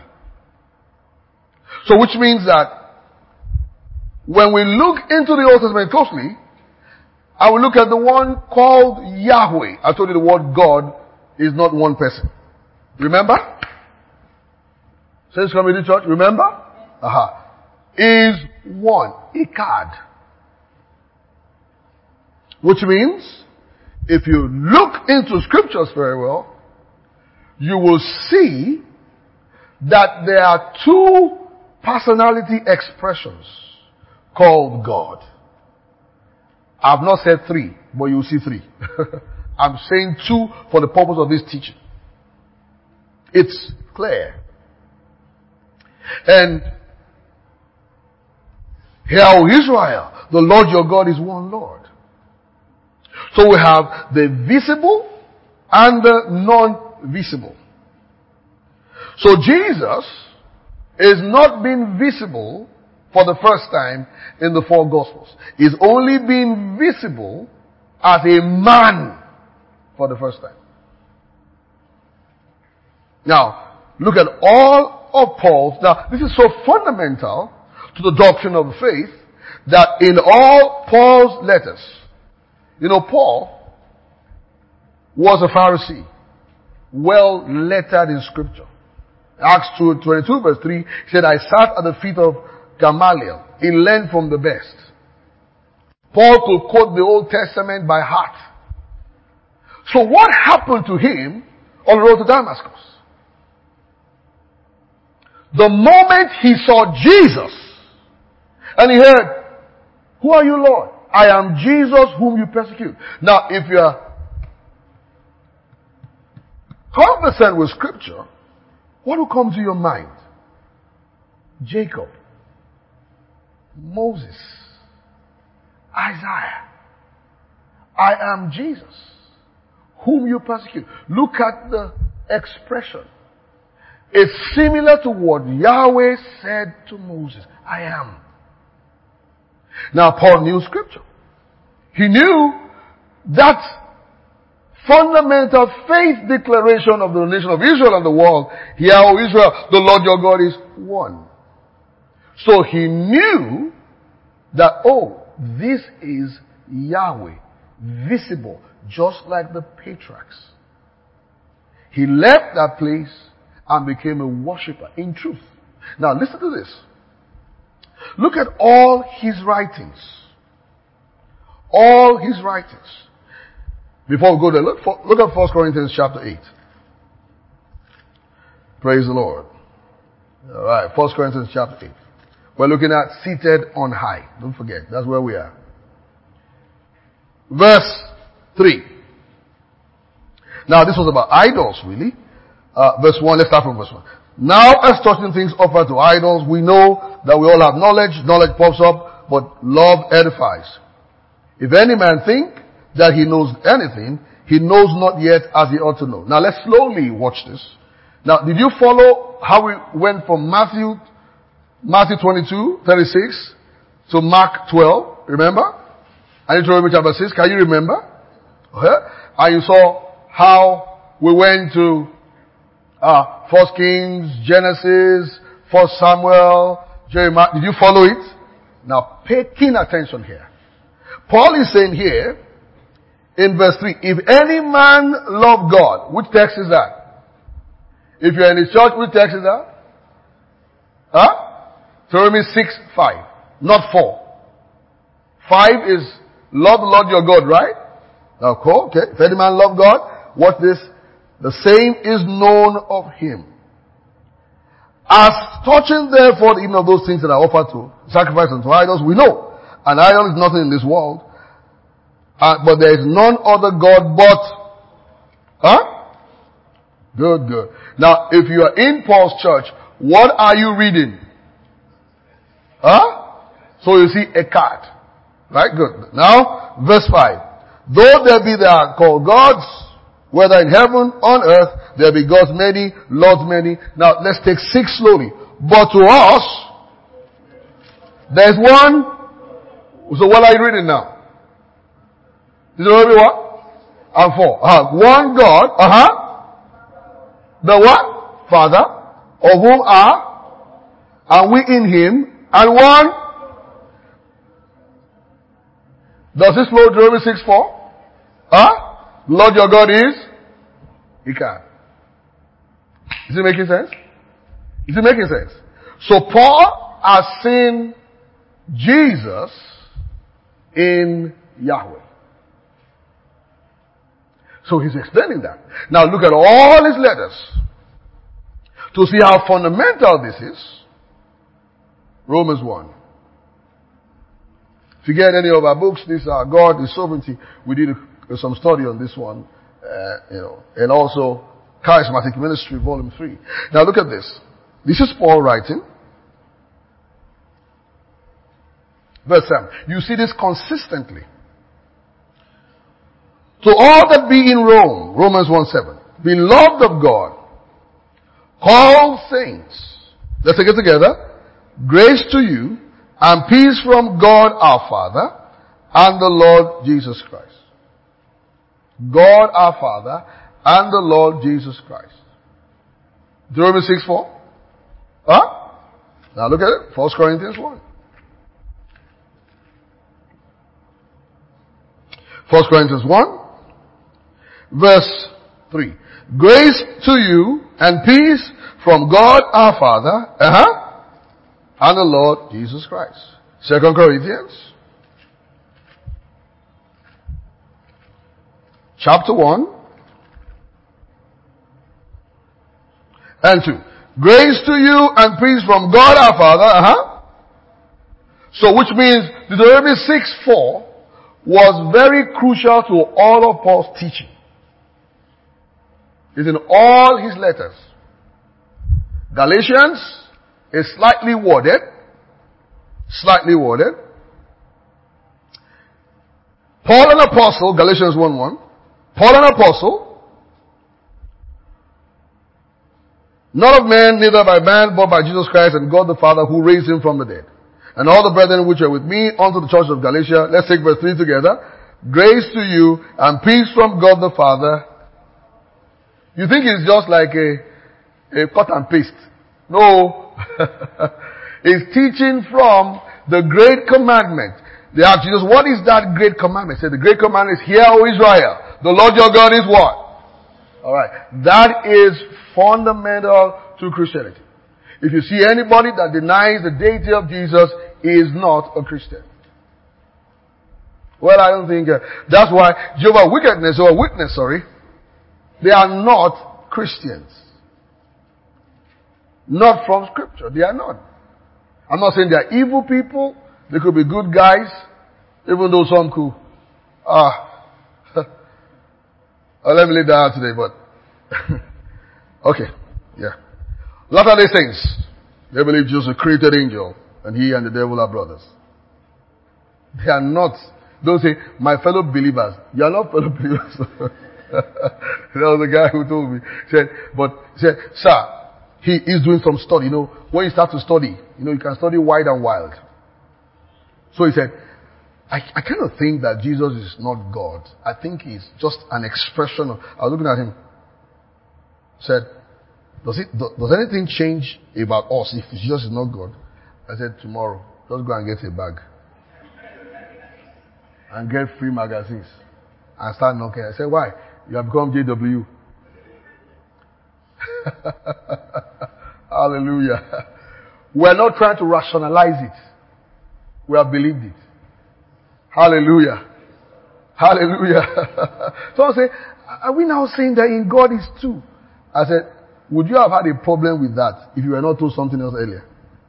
S1: So which means that when we look into the Old Testament closely, I will look at the one called Yahweh. I told you the word God is not one person. Remember? Saints coming to church, remember? Is one. Ikad. Which means, if you look into scriptures very well, you will see that there are two personality expressions called God. I've not said three, but you'll see three. I'm saying two for the purpose of this teaching. It's clear. And hear, O Israel, the Lord your God is one Lord. So we have the visible and the non-visible. So Jesus is not being visible for the first time in the four Gospels. He's only being visible as a man for the first time. Now, look at all of Paul's. Now, this is so fundamental to the doctrine of the faith that in all Paul's letters, you know, Paul was a Pharisee, well lettered in scripture. Acts 2:22 verse 3, he said, I sat at the feet of Gamaliel, he learned from the best. Paul could quote the Old Testament by heart. So what happened to him on the road to Damascus? The moment he saw Jesus, and he heard, "Who are you, Lord?" "I am Jesus whom you persecute." Now, if you are conversant with Scripture, what will come to your mind? Jacob, Moses, Isaiah. "I am Jesus whom you persecute." Look at the expression. It's similar to what Yahweh said to Moses. "I am." Now, Paul knew Scripture. He knew that fundamental faith declaration of the nation of Israel and the world. "Hear, O Israel, the Lord your God is one." So he knew that, this is Yahweh, visible, just like the patriarchs. He left that place and became a worshiper in truth. Now listen to this. Look at all his writings. All his writings. Before we go there, look at 1 Corinthians chapter 8. Praise the Lord. Alright, 1 Corinthians chapter 8. We're looking at seated on high. Don't forget, that's where we are. Verse 3. Now this was about idols, really. Verse 1, let's start from verse 1. "Now as touching things offered to idols, we know that we all have knowledge. Knowledge pops up, but love edifies. If any man think that he knows anything, he knows not yet as he ought to know." Now let's slowly watch this. Now, did you follow how we went from Matthew 22:36 to Mark 12? Remember? And Deuteronomy chapter 6. Can you remember? Okay. And you saw how we went to 1 Kings, Genesis, 1 Samuel, Jeremiah. Did you follow it? Now pay keen attention here. Paul is saying here in verse 3, if any man love God, which text is that? If you're in the church, which text is that? Deuteronomy 6:5, not 4. 5 is love the Lord your God, right? Now, cool, okay. If any man love God, watch this. The same is known of him. As touching therefore the evening of those things that are offered to sacrifice unto idols, we know an idol is nothing in this world, but there is none other God but, Good. Now, if you are in Paul's church, what are you reading? So you see a card. Right? Good. Now, verse 5. Though there be that are called gods, whether in heaven, on earth, there be gods many, lords many. Now, let's take 6 slowly. But to us, there's one. So what are you reading now? Did you know what? And 4. One God, the what? Father, of whom and we in him, and one. Does this flow Deuteronomy 6:4? Lord your God is? He can. Is it making sense? Is it making sense? So Paul has seen Jesus in Yahweh. So he's explaining that. Now look at all his letters to see how fundamental this is. Romans 1. If you get any of our books, these are God, His Sovereignty. We did some study on this one, and also Charismatic Ministry, Volume 3. Now look at this. This is Paul writing. Verse 7. You see this consistently. To all that be in Rome, Romans 1:7, beloved of God, called saints. Let's take it together. Grace to you and peace from God our Father and the Lord Jesus Christ. God our Father and the Lord Jesus Christ. Deuteronomy 6:4. Now look at it. 1 Corinthians 1. 1 Corinthians 1. Verse 3. Grace to you and peace from God our Father, and the Lord Jesus Christ. 2 Corinthians chapter 1 and 2. Grace to you and peace from God our Father. So which means Deuteronomy 6:4 was very crucial to all of Paul's teaching. It's in all his letters. Galatians is slightly worded. Paul an apostle, Galatians 1:1. Paul an apostle, not of man, neither by man, but by Jesus Christ and God the Father who raised him from the dead. And all the brethren which are with me unto the church of Galatia. Let's take verse 3 together. Grace to you and peace from God the Father. You think it's just like a cut and paste. No. It's teaching from the great commandment. They asked Jesus, what is that great commandment? He said, the great commandment is, hear, O Israel, the Lord your God is what? Alright. That is fundamental to Christianity. If you see anybody that denies the deity of Jesus, he is not a Christian. Well, I don't think, that's why Jehovah's Witness, they are not Christians. Not from Scripture. They are not. I'm not saying they are evil people. They could be good guys, even though some could. Let me leave that out today, but okay, yeah. Latter-day Saints, they believe Jesus is a created angel, and he and the devil are brothers. They are not. Don't say, my fellow believers. You are not fellow believers. That was the guy who told me. He said, sir, he is doing some study. When you start to study, you can study wide and wild. So he said, I kind of think that Jesus is not God. I think he's just an expression of, I was looking at him. Said, does anything change about us if Jesus is not God? I said, tomorrow, just go and get a bag. And get free magazines. And start knocking. I said, why? You have become JW. Hallelujah. We're not trying to rationalize it. We have believed it. Hallelujah. Hallelujah. Someone say, are we now saying that in God is two? I said, would you have had a problem with that if you were not told something else earlier?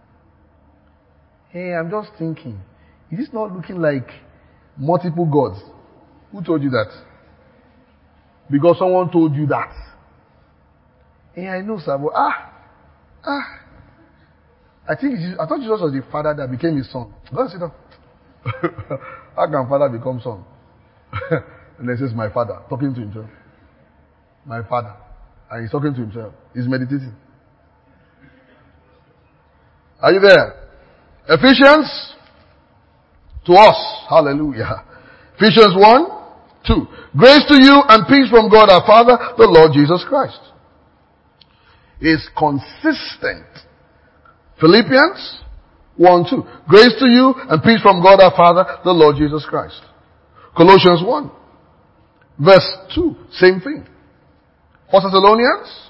S1: Hey, I'm just thinking, is this not looking like multiple gods? Who told you that? Because someone told you that. Hey, I know, sir, but I thought Jesus was the father that became his son. Go and sit down. How can father become son? And then says, my father, talking to himself. My father. And he's talking to himself. He's meditating. Are you there? Ephesians to us. Hallelujah. Ephesians 1:2. Grace to you and peace from God our Father, the Lord Jesus Christ. Is consistent. Philippians 1:2. Grace to you and peace from God our Father, the Lord Jesus Christ. Colossians 1. Verse 2. Same thing. 1 Thessalonians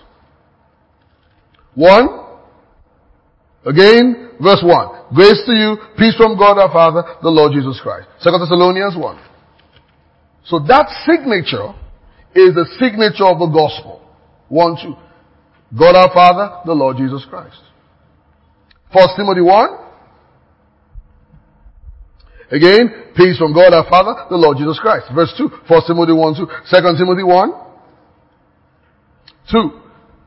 S1: 1. Again, verse 1. Grace to you, peace from God our Father, the Lord Jesus Christ. 2 Thessalonians 1. So that signature is the signature of the gospel. 1:2. God our Father, the Lord Jesus Christ. 1 Timothy 1. Again, peace from God our Father, the Lord Jesus Christ. Verse 2. 1 Timothy 1:2. 2 Timothy 1:2.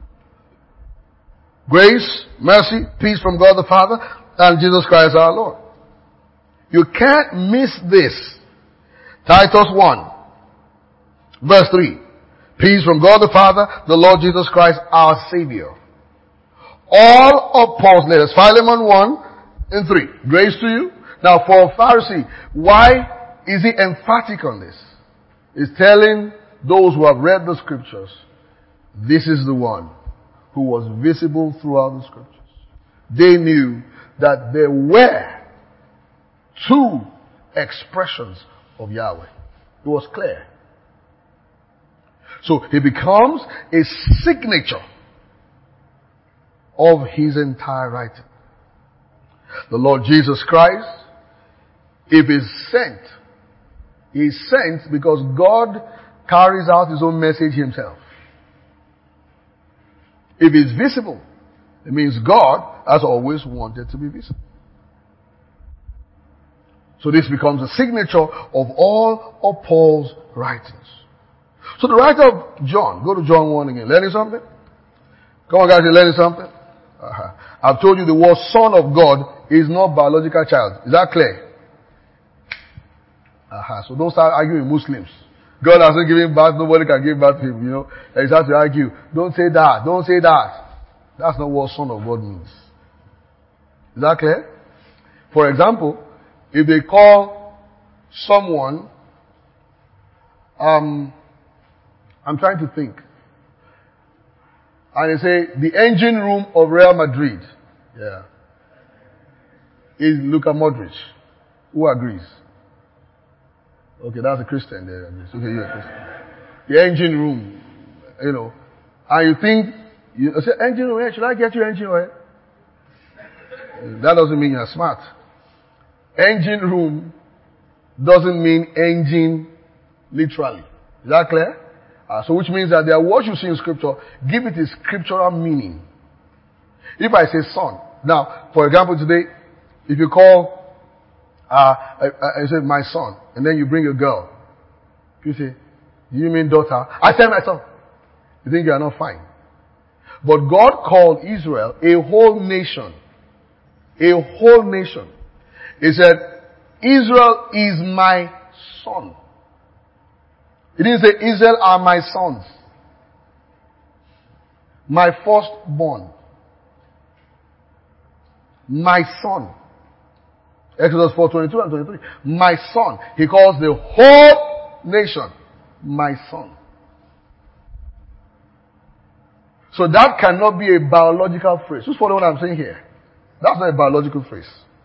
S1: Grace, mercy, peace from God the Father and Jesus Christ our Lord. You can't miss this. Titus 1. Verse 3. Peace from God the Father, the Lord Jesus Christ our Savior. All of Paul's letters. Philemon 1:3. Grace to you. Now for a Pharisee, why is he emphatic on this? He's telling those who have read the scriptures, this is the one who was visible throughout the scriptures. They knew that there were two expressions of Yahweh. It was clear. So it becomes a signature of his entire writing. The Lord Jesus Christ If he's sent because God carries out his own message himself. If he's visible, it means God has always wanted to be visible. So this becomes a signature of all of Paul's writings. So the writer of John, go to John 1 again. Learning something? Come on guys, you learning something? I've told you the word son of God is not biological child. Is that clear? So don't start arguing with Muslims. God hasn't given birth, nobody can give birth to him, you know. And you have to argue. Don't say that, don't say that. That's not what son of God means. Is that clear? For example, if they call someone, I'm trying to think. And they say, the engine room of Real Madrid. Yeah. Is Luka Modric. Who agrees? Okay, that's a Christian there. Okay, you're a Christian. The engine room, you know. And you think, you say, engine room, should I get you engine oil? That doesn't mean you're smart. Engine room doesn't mean engine literally. Is that clear? So which means that there what you see in scripture, give it a scriptural meaning. If I say son, now, for example today, if you call, I say my son, and then you bring a girl, you say, do you mean daughter? I said my son. You think you are not fine. But God called Israel a whole nation. A whole nation. He said, Israel is my son. He didn't say, Israel are my sons. My firstborn. My son. Exodus 4:22 and 23. My son. He calls the whole nation my son. So that cannot be a biological phrase. Who's following what I'm saying here? That's not a biological phrase.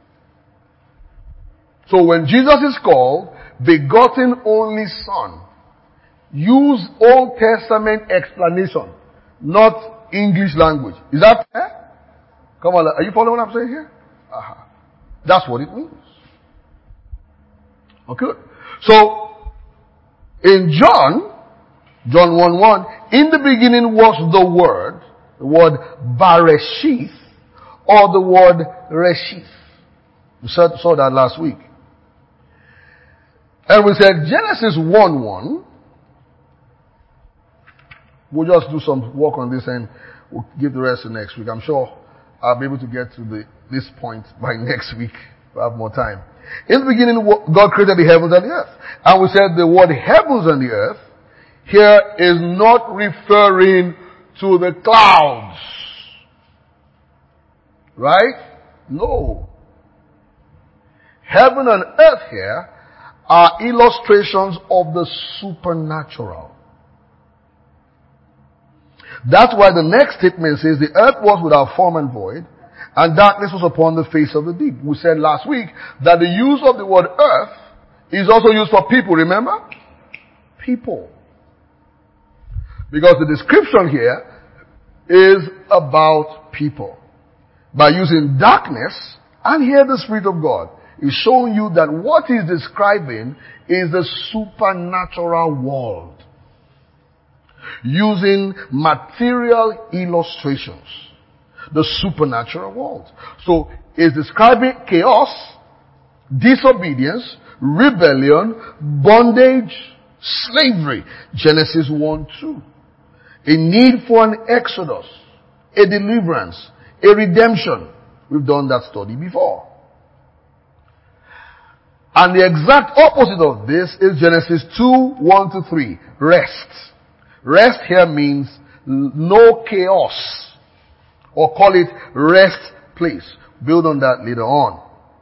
S1: So when Jesus is called begotten only son, use Old Testament explanation, not English language. Is that fair? Come on, are you following what I'm saying here? That's what it means. Okay. So, in John 1:1, in the beginning was the word Bareshith, or the word Reshith. We saw that last week. And we said Genesis 1:1. We'll just do some work on this and we'll give the rest to next week. I'm sure I'll be able to get to this point by next week. We'll have more time. In the beginning, God created the heavens and the earth. And we said the word heavens and the earth here is not referring to the clouds. Right? No. Heaven and earth here are illustrations of the supernatural. That's why the next statement says the earth was without form and void, and darkness was upon the face of the deep. We said last week that the use of the word earth is also used for people, remember? People. Because the description here is about people. By using darkness, and here the Spirit of God is showing you that what he's describing is the supernatural world. Using material illustrations. The supernatural world. So, it's describing chaos, disobedience, rebellion, bondage, slavery. Genesis 1:2. A need for an exodus, a deliverance, a redemption. We've done that study before. And the exact opposite of this is Genesis 2:1-3. Rest. Rest here means no chaos. Or call it rest place. Build on that later on.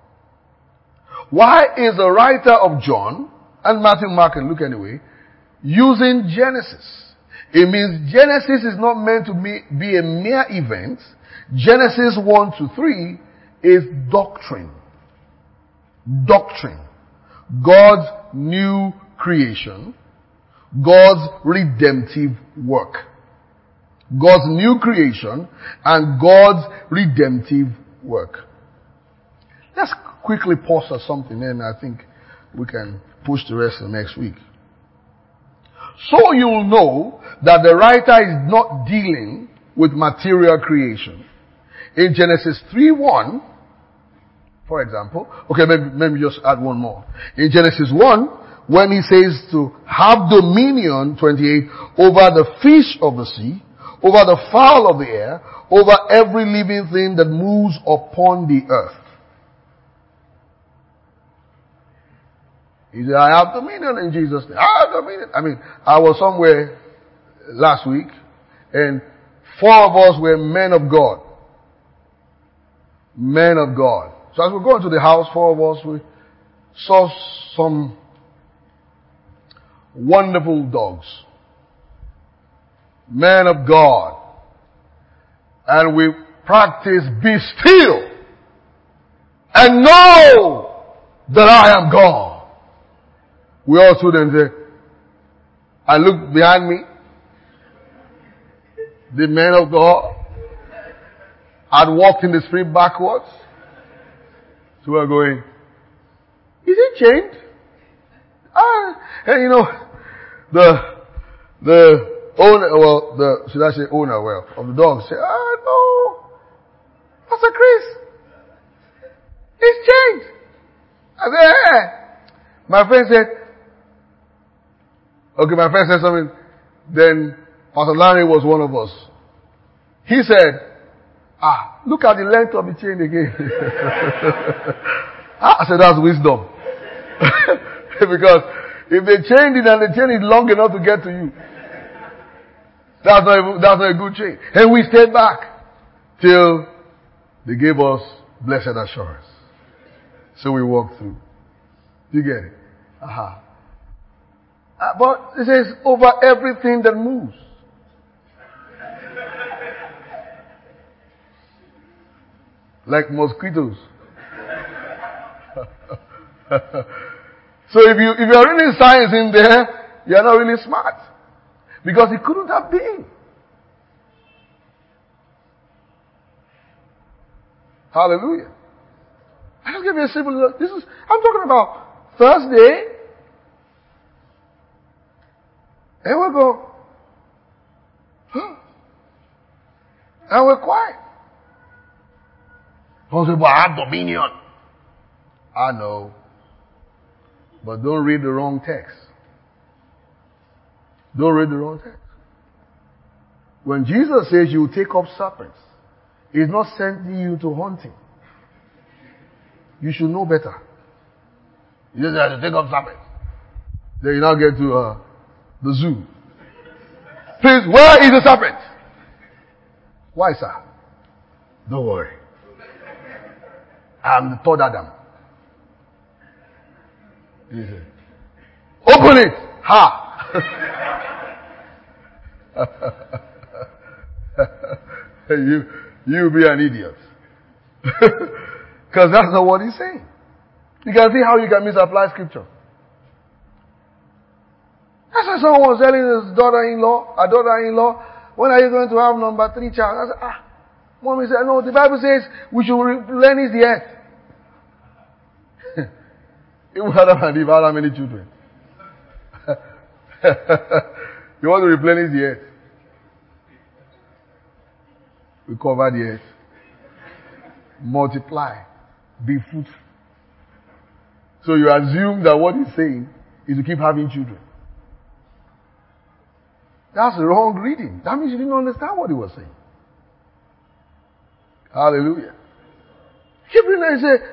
S1: Why is the writer of John, and Matthew, Mark, and Luke anyway, using Genesis? It means Genesis is not meant to be a mere event. Genesis 1-3 is doctrine. Doctrine. God's new creation. God's redemptive work. God's new creation and God's redemptive work. Let's quickly pause at something, and I think we can push the rest of next week. So you'll know that the writer is not dealing with material creation. In Genesis 3:1, for example, okay, maybe just add one more. In Genesis 1, when he says to have dominion, 28, over the fish of the sea, over the fowl of the air, over every living thing that moves upon the earth. He said, I have dominion in Jesus' name. I have dominion. I mean, I was somewhere last week, and 4 of us were men of God. Men of God. So as we're going to the house, 4 of us, we saw some wonderful dogs. Men of God. And we practice be still and know that I am God. We all stood and said, I looked behind me. The men of God had walked in the spirit backwards. So we're going, is it chained? And you know, the owner, should I say owner, of the dog said, no, Pastor Chris, it's chained. I said, My friend said something, then Pastor Larry was one of us. He said, look at the length of the chain again. I said, that's wisdom. Because if they chained it and the chain is long enough to get to you, that's not a good chain. And we stayed back till they gave us blessed assurance. So we walked through. You get it? But it says over everything that moves. Like mosquitoes. So if you're reading science in there, you're not really smart. Because it couldn't have been. Hallelujah. I just give you a simple look. I'm talking about Thursday. And we go, and we're quiet. Some say, but I have dominion. I know. But don't read the wrong text. Don't read the wrong text. When Jesus says you take up serpents, He's not sending you to hunting. You should know better. He just has to take up serpents. Then you now get to the zoo. Please, where is the serpent? Why, sir? Don't worry. I'm the third Adam. He said, open it! Ha! You be an idiot. Because that's not what he's saying. You can see how you can misapply scripture. That's why someone was telling his daughter-in-law, when are you going to have number 3 child? I said, Mommy said, no, the Bible says we should replenish the earth. Even Adam and Eve had how many children? You want to replenish the earth? We cover the earth. Multiply. Be fruitful. So you assume that what he's saying is to keep having children. That's the wrong reading. That means you didn't understand what he was saying. Hallelujah. Keep reading and say,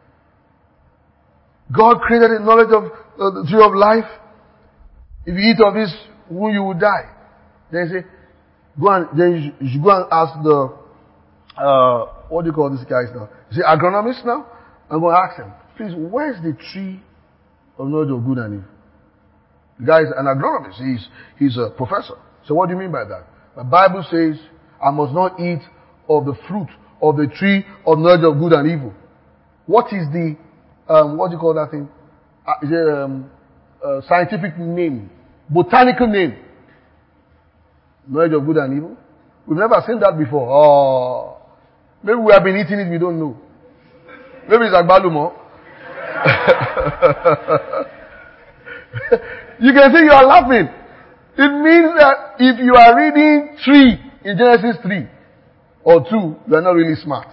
S1: God created the knowledge of the tree of life. If you eat of this, you will die. Then you say, then you should go and ask the, what do you call these guys now? You say, agronomist now? I'm going to ask him, please, where's the tree of knowledge of good and evil? The guy is an agronomist. He's a professor. So what do you mean by that? The Bible says, I must not eat of the fruit of the tree of knowledge of good and evil. What is the, what do you call that thing? Is it scientific name? Botanical name? Knowledge of good and evil? We've never seen that before. Maybe we have been eating it, we don't know. Maybe it's agbalumo. You can see you are laughing. It means that if you are reading 3 in Genesis 3 or 2, you are not really smart.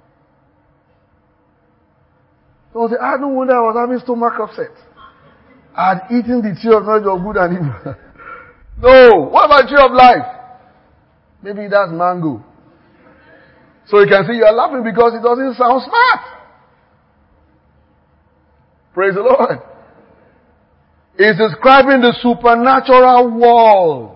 S1: Someone say, I don't wonder I was having stomach upset. I had eaten the tree of knowledge of good and evil. No. What about tree of life? Maybe that's mango. So you can see you are laughing because it doesn't sound smart. Praise the Lord. It's describing the supernatural world.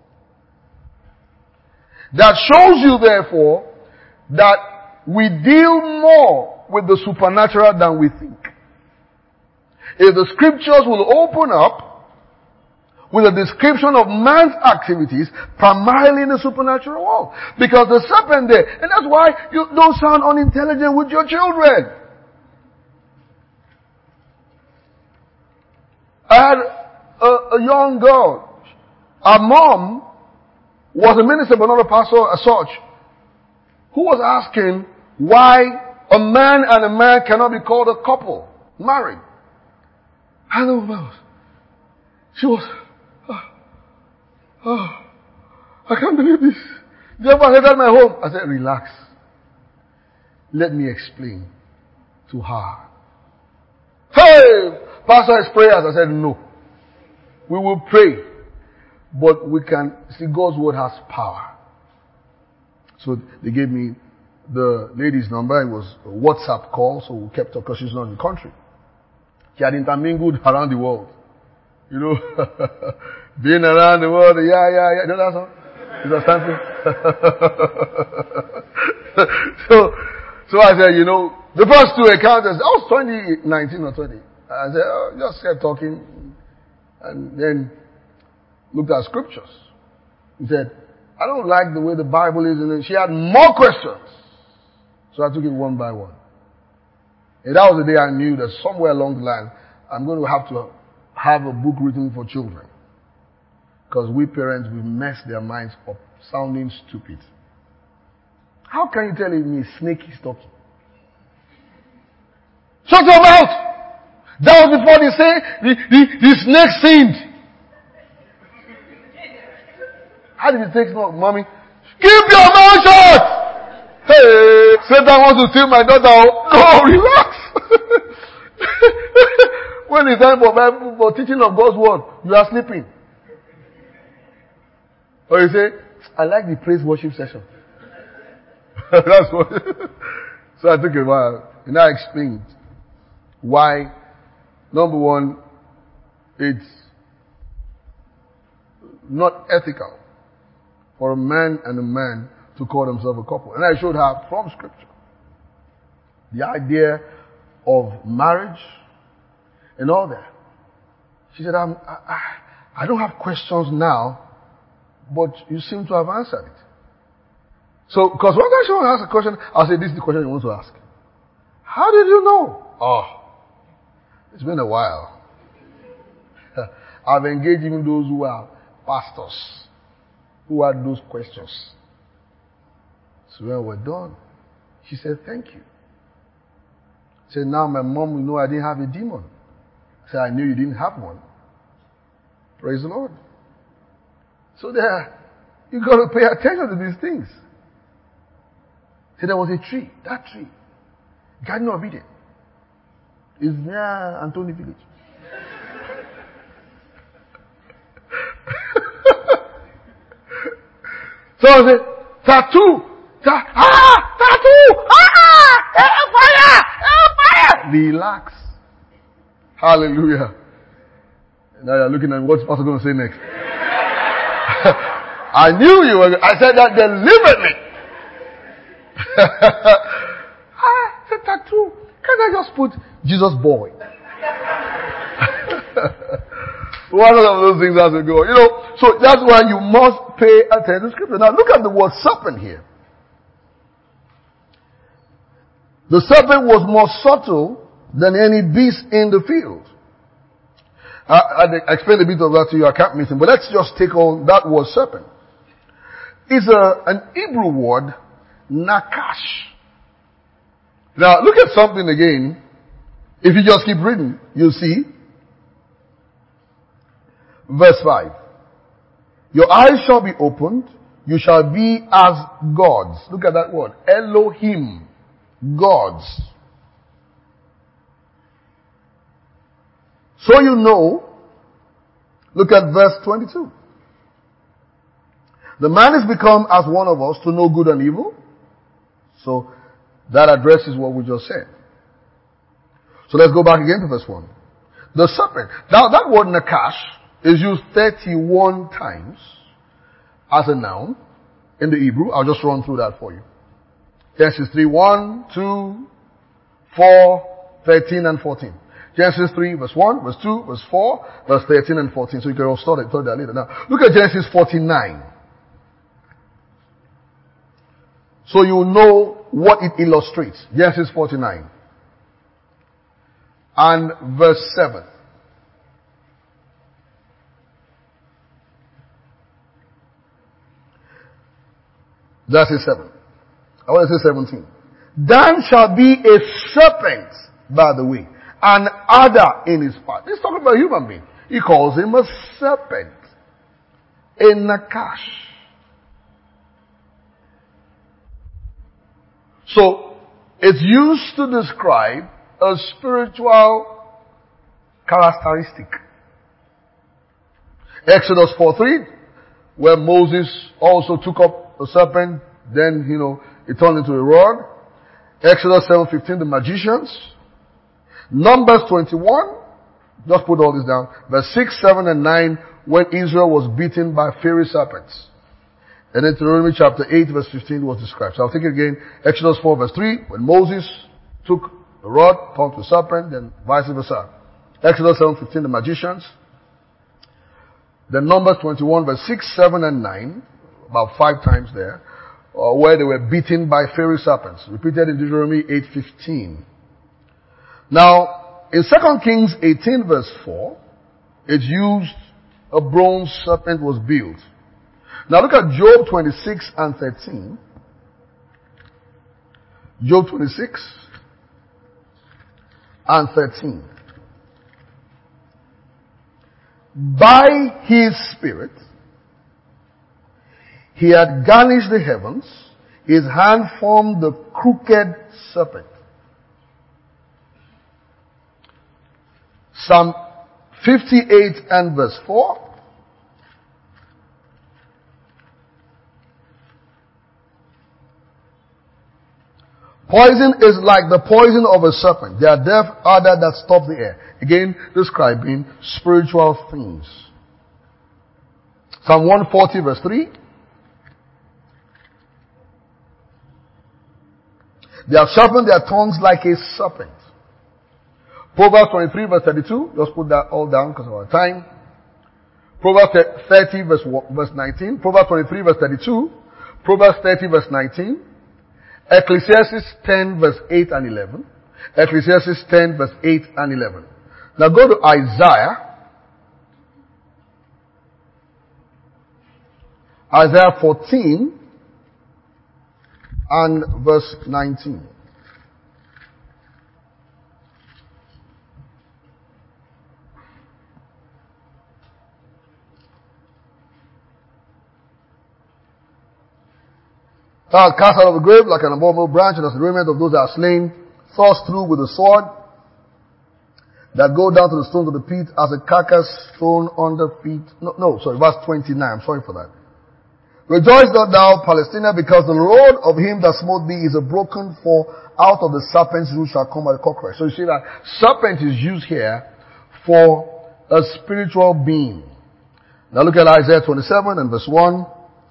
S1: That shows you, therefore, that we deal more with the supernatural than we think. If the scriptures will open up with a description of man's activities, primarily in the supernatural world. Because the serpent there, and that's why you don't sound unintelligent with your children. I had a young girl. Her mom was a minister but not a pastor as such, who was asking why a man and a man cannot be called a couple, married. I know. She was, I can't believe this. Did you ever hear that in my home? I said, relax. Let me explain to her. Hey! Pastor has prayers. I said, no. We will pray. But we can see God's word has power. So they gave me the lady's number. It was a WhatsApp call, so we kept her because she's not in the country. She had intermingled around the world. You know, being around the world, yeah. You know that song? Is that something? So I said, you know, the first 2 encounters, I was 2019 or 20. I said, just kept talking and then looked at scriptures. He said, I don't like the way the Bible is. And then she had more questions. So I took it one by one. And that was the day I knew that somewhere along the line, I'm going to have a book written for children. Because we parents, we mess their minds up, sounding stupid. How can you tell me snake is talking? Shut your mouth! That was before they say the snake sinned. How did the snake know, mommy? Keep your mouth shut! Hey, Satan wants to steal my daughter. No, relax. When it's time for teaching of God's word, you are sleeping. Or you say, I like the praise worship session. That's what. So I took a while and I explained why. Number one, it's not ethical for a man and a man to call themselves a couple. And I showed her from scripture the idea of marriage and all that. She said, I don't have questions now, but you seem to have answered it. So, because one time she wants to ask a question, I'll say, this is the question you want to ask. How did you know? Oh, it's been a while. I've engaged even those who are pastors, who had those questions. So when we're done, she said, thank you. She said, now my mom will know I didn't have a demon. I said, I knew you didn't have one. Praise the Lord. So there, you got to pay attention to these things. See, there was a tree. That tree, Garden of Eden, is near Anthony Village. So I said, tattoo! Fire! Relax. Hallelujah. Now you're looking at what's Pastor going to say next. I knew you were. I said that deliberately. I said tattoo. Can't I just put Jesus boy? One of those things has to go. You know, so that's why you must pay attention to scripture. Now look at the word serpent here. The serpent was more subtle than any beast in the field. I explained a bit of that to you. I can't miss it. But let's just take on that word serpent. It's an Hebrew word, nakash. Now look at something again If you just keep reading, you'll see. Verse 5. Your eyes shall be opened. You shall be as gods. Look at that word. Elohim. Gods. So you know, look at verse 22. The man is become as one of us to know good and evil. So that addresses what we just said. So let's go back again to verse 1. The serpent. Now that word nakash is used 31 times as a noun in the Hebrew. I'll just run through that for you. Genesis 3, 1, 2, 4, 13 and 14. Genesis 3 verse 1, verse 2, verse 4, verse 13 and 14. So you can all study that later. Now look at Genesis 49. So you know what it illustrates. Genesis 49. And verse 7. That is 7. I want to say 17. Dan shall be a serpent, by the way, an adder in his part. He's talking about a human being. He calls him a serpent. A nakash. So, it's used to describe a spiritual characteristic. Exodus 4:3, where Moses also took up a serpent, then, it turned into a rod. Exodus 7:15, the magicians. Numbers 21, just put all this down. Verse 6, 7, and 9, when Israel was beaten by fiery serpents. And then Deuteronomy chapter 8, verse 15 was described. So I'll take it again. Exodus 4, verse 3, when Moses took the rod, turned to a serpent, then vice versa. Exodus 7:15, the magicians. Then Numbers 21, verse 6, 7, and 9, about 5 times there, where they were beaten by fiery serpents. Repeated in Deuteronomy 8:15. Now, in 2 Kings 18, verse 4, it's used, a bronze serpent was built. Now look at Job 26 and 13. Job 26 and 13. By his spirit, he had garnished the heavens. His hand formed the crooked serpent. Psalm 58 and verse 4. Poison is like the poison of a serpent. They are deaf adder that stops the air. Again, describing spiritual things. Psalm 140 verse 3. They have sharpened their tongues like a serpent. Proverbs 23 verse 32. Just put that all down because of our time. Proverbs 30 verse 19. Proverbs 23 verse 32. Proverbs 30 verse 19. Ecclesiastes 10 verse 8 and 11. Ecclesiastes 10 verse 8 and 11. Now go to Isaiah. Isaiah 14 and verse 19. Thou art cast out of the grave like an abominable branch, and as the remnant of those that are slain, thrust through with the sword, that go down to the stones of the pit, as a carcass thrown under feet. Verse 29. I'm sorry for that. Rejoice not thou, Palestina, because the rod of him that smote thee is a broken, for out of the serpent's root shall come a cockroach. So you see that serpent is used here for a spiritual being. Now look at Isaiah 27 and verse 1.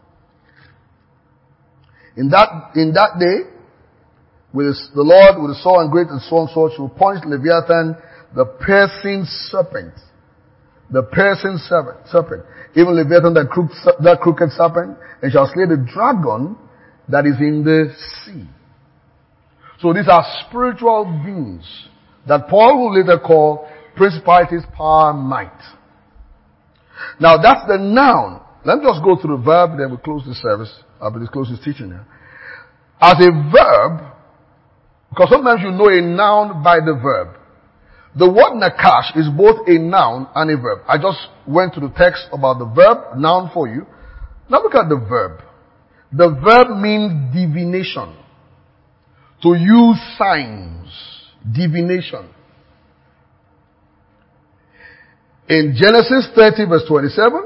S1: In that day, the Lord with a sore and great and strong sword shall punish Leviathan, the piercing serpent. The piercing serpent. Even Leviathan, that crooked serpent, and shall slay the dragon that is in the sea. So these are spiritual beings that Paul will later call principalities, power, might. Now that's the noun. Let me just go through the verb, then we'll close the service. I'll be close this teaching now. As a verb, because sometimes you know a noun by the verb. The word nakash is both a noun and a verb. I just went to the text about the verb, noun for you. Now look at the verb. The verb means divination. To use signs. Divination. In Genesis 30 verse 27,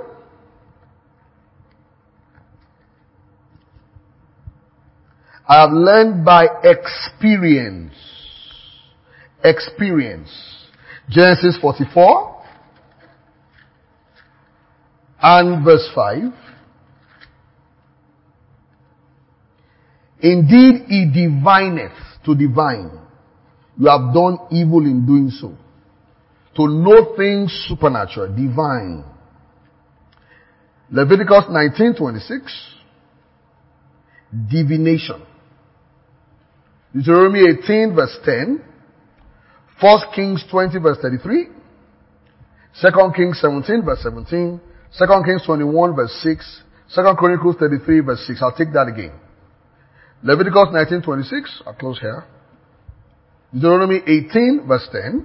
S1: I have learned by experience. Experience. Genesis 44 and verse 5. Indeed, he divineth, to divine. You have done evil in doing so. To know things supernatural, divine. Leviticus 19:26. Divination. Deuteronomy 18 verse 10. 1 Kings 20 verse 33. 2 Kings 17 verse 17. 2 Kings 21 verse 6. 2 Chronicles 33 verse 6. I'll take that again. Leviticus 19:26. I'll close here. Deuteronomy 18 verse 10.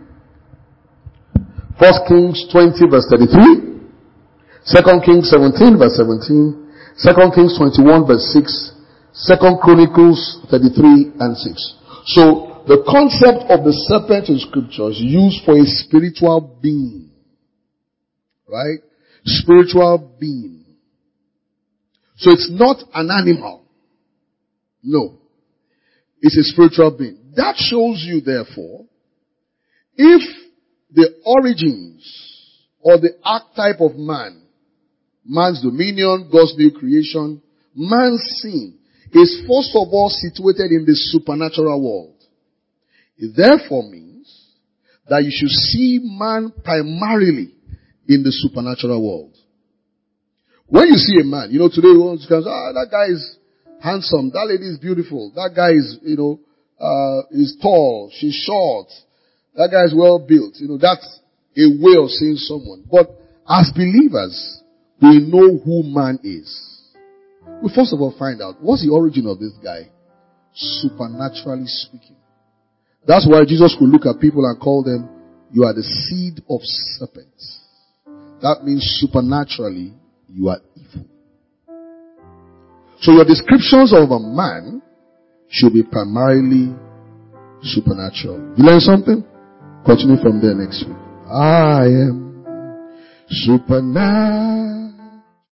S1: 1 Kings 20 verse 33. 2 Kings 17 verse 17. 2 Kings 21 verse 6. 2 Chronicles 33 and 6. So, the concept of the serpent in scriptures used for a spiritual being. Right? Spiritual being. So it's not an animal. No. It's a spiritual being. That shows you, therefore, if the origins or the archetype of man, man's dominion, God's new creation, man's sin, is first of all situated in the supernatural world. It therefore means that you should see man primarily in the supernatural world. When you see a man, today one comes, that guy is handsome, that lady is beautiful, that guy is, is tall, she's short, that guy is well built. That's a way of seeing someone. But as believers, we know who man is. We first of all find out, what's the origin of this guy? Supernaturally speaking. That's why Jesus could look at people and call them, you are the seed of serpents. That means supernaturally, you are evil. So your descriptions of a man should be primarily supernatural. You learn something? Continue from there next week. I am supernatural.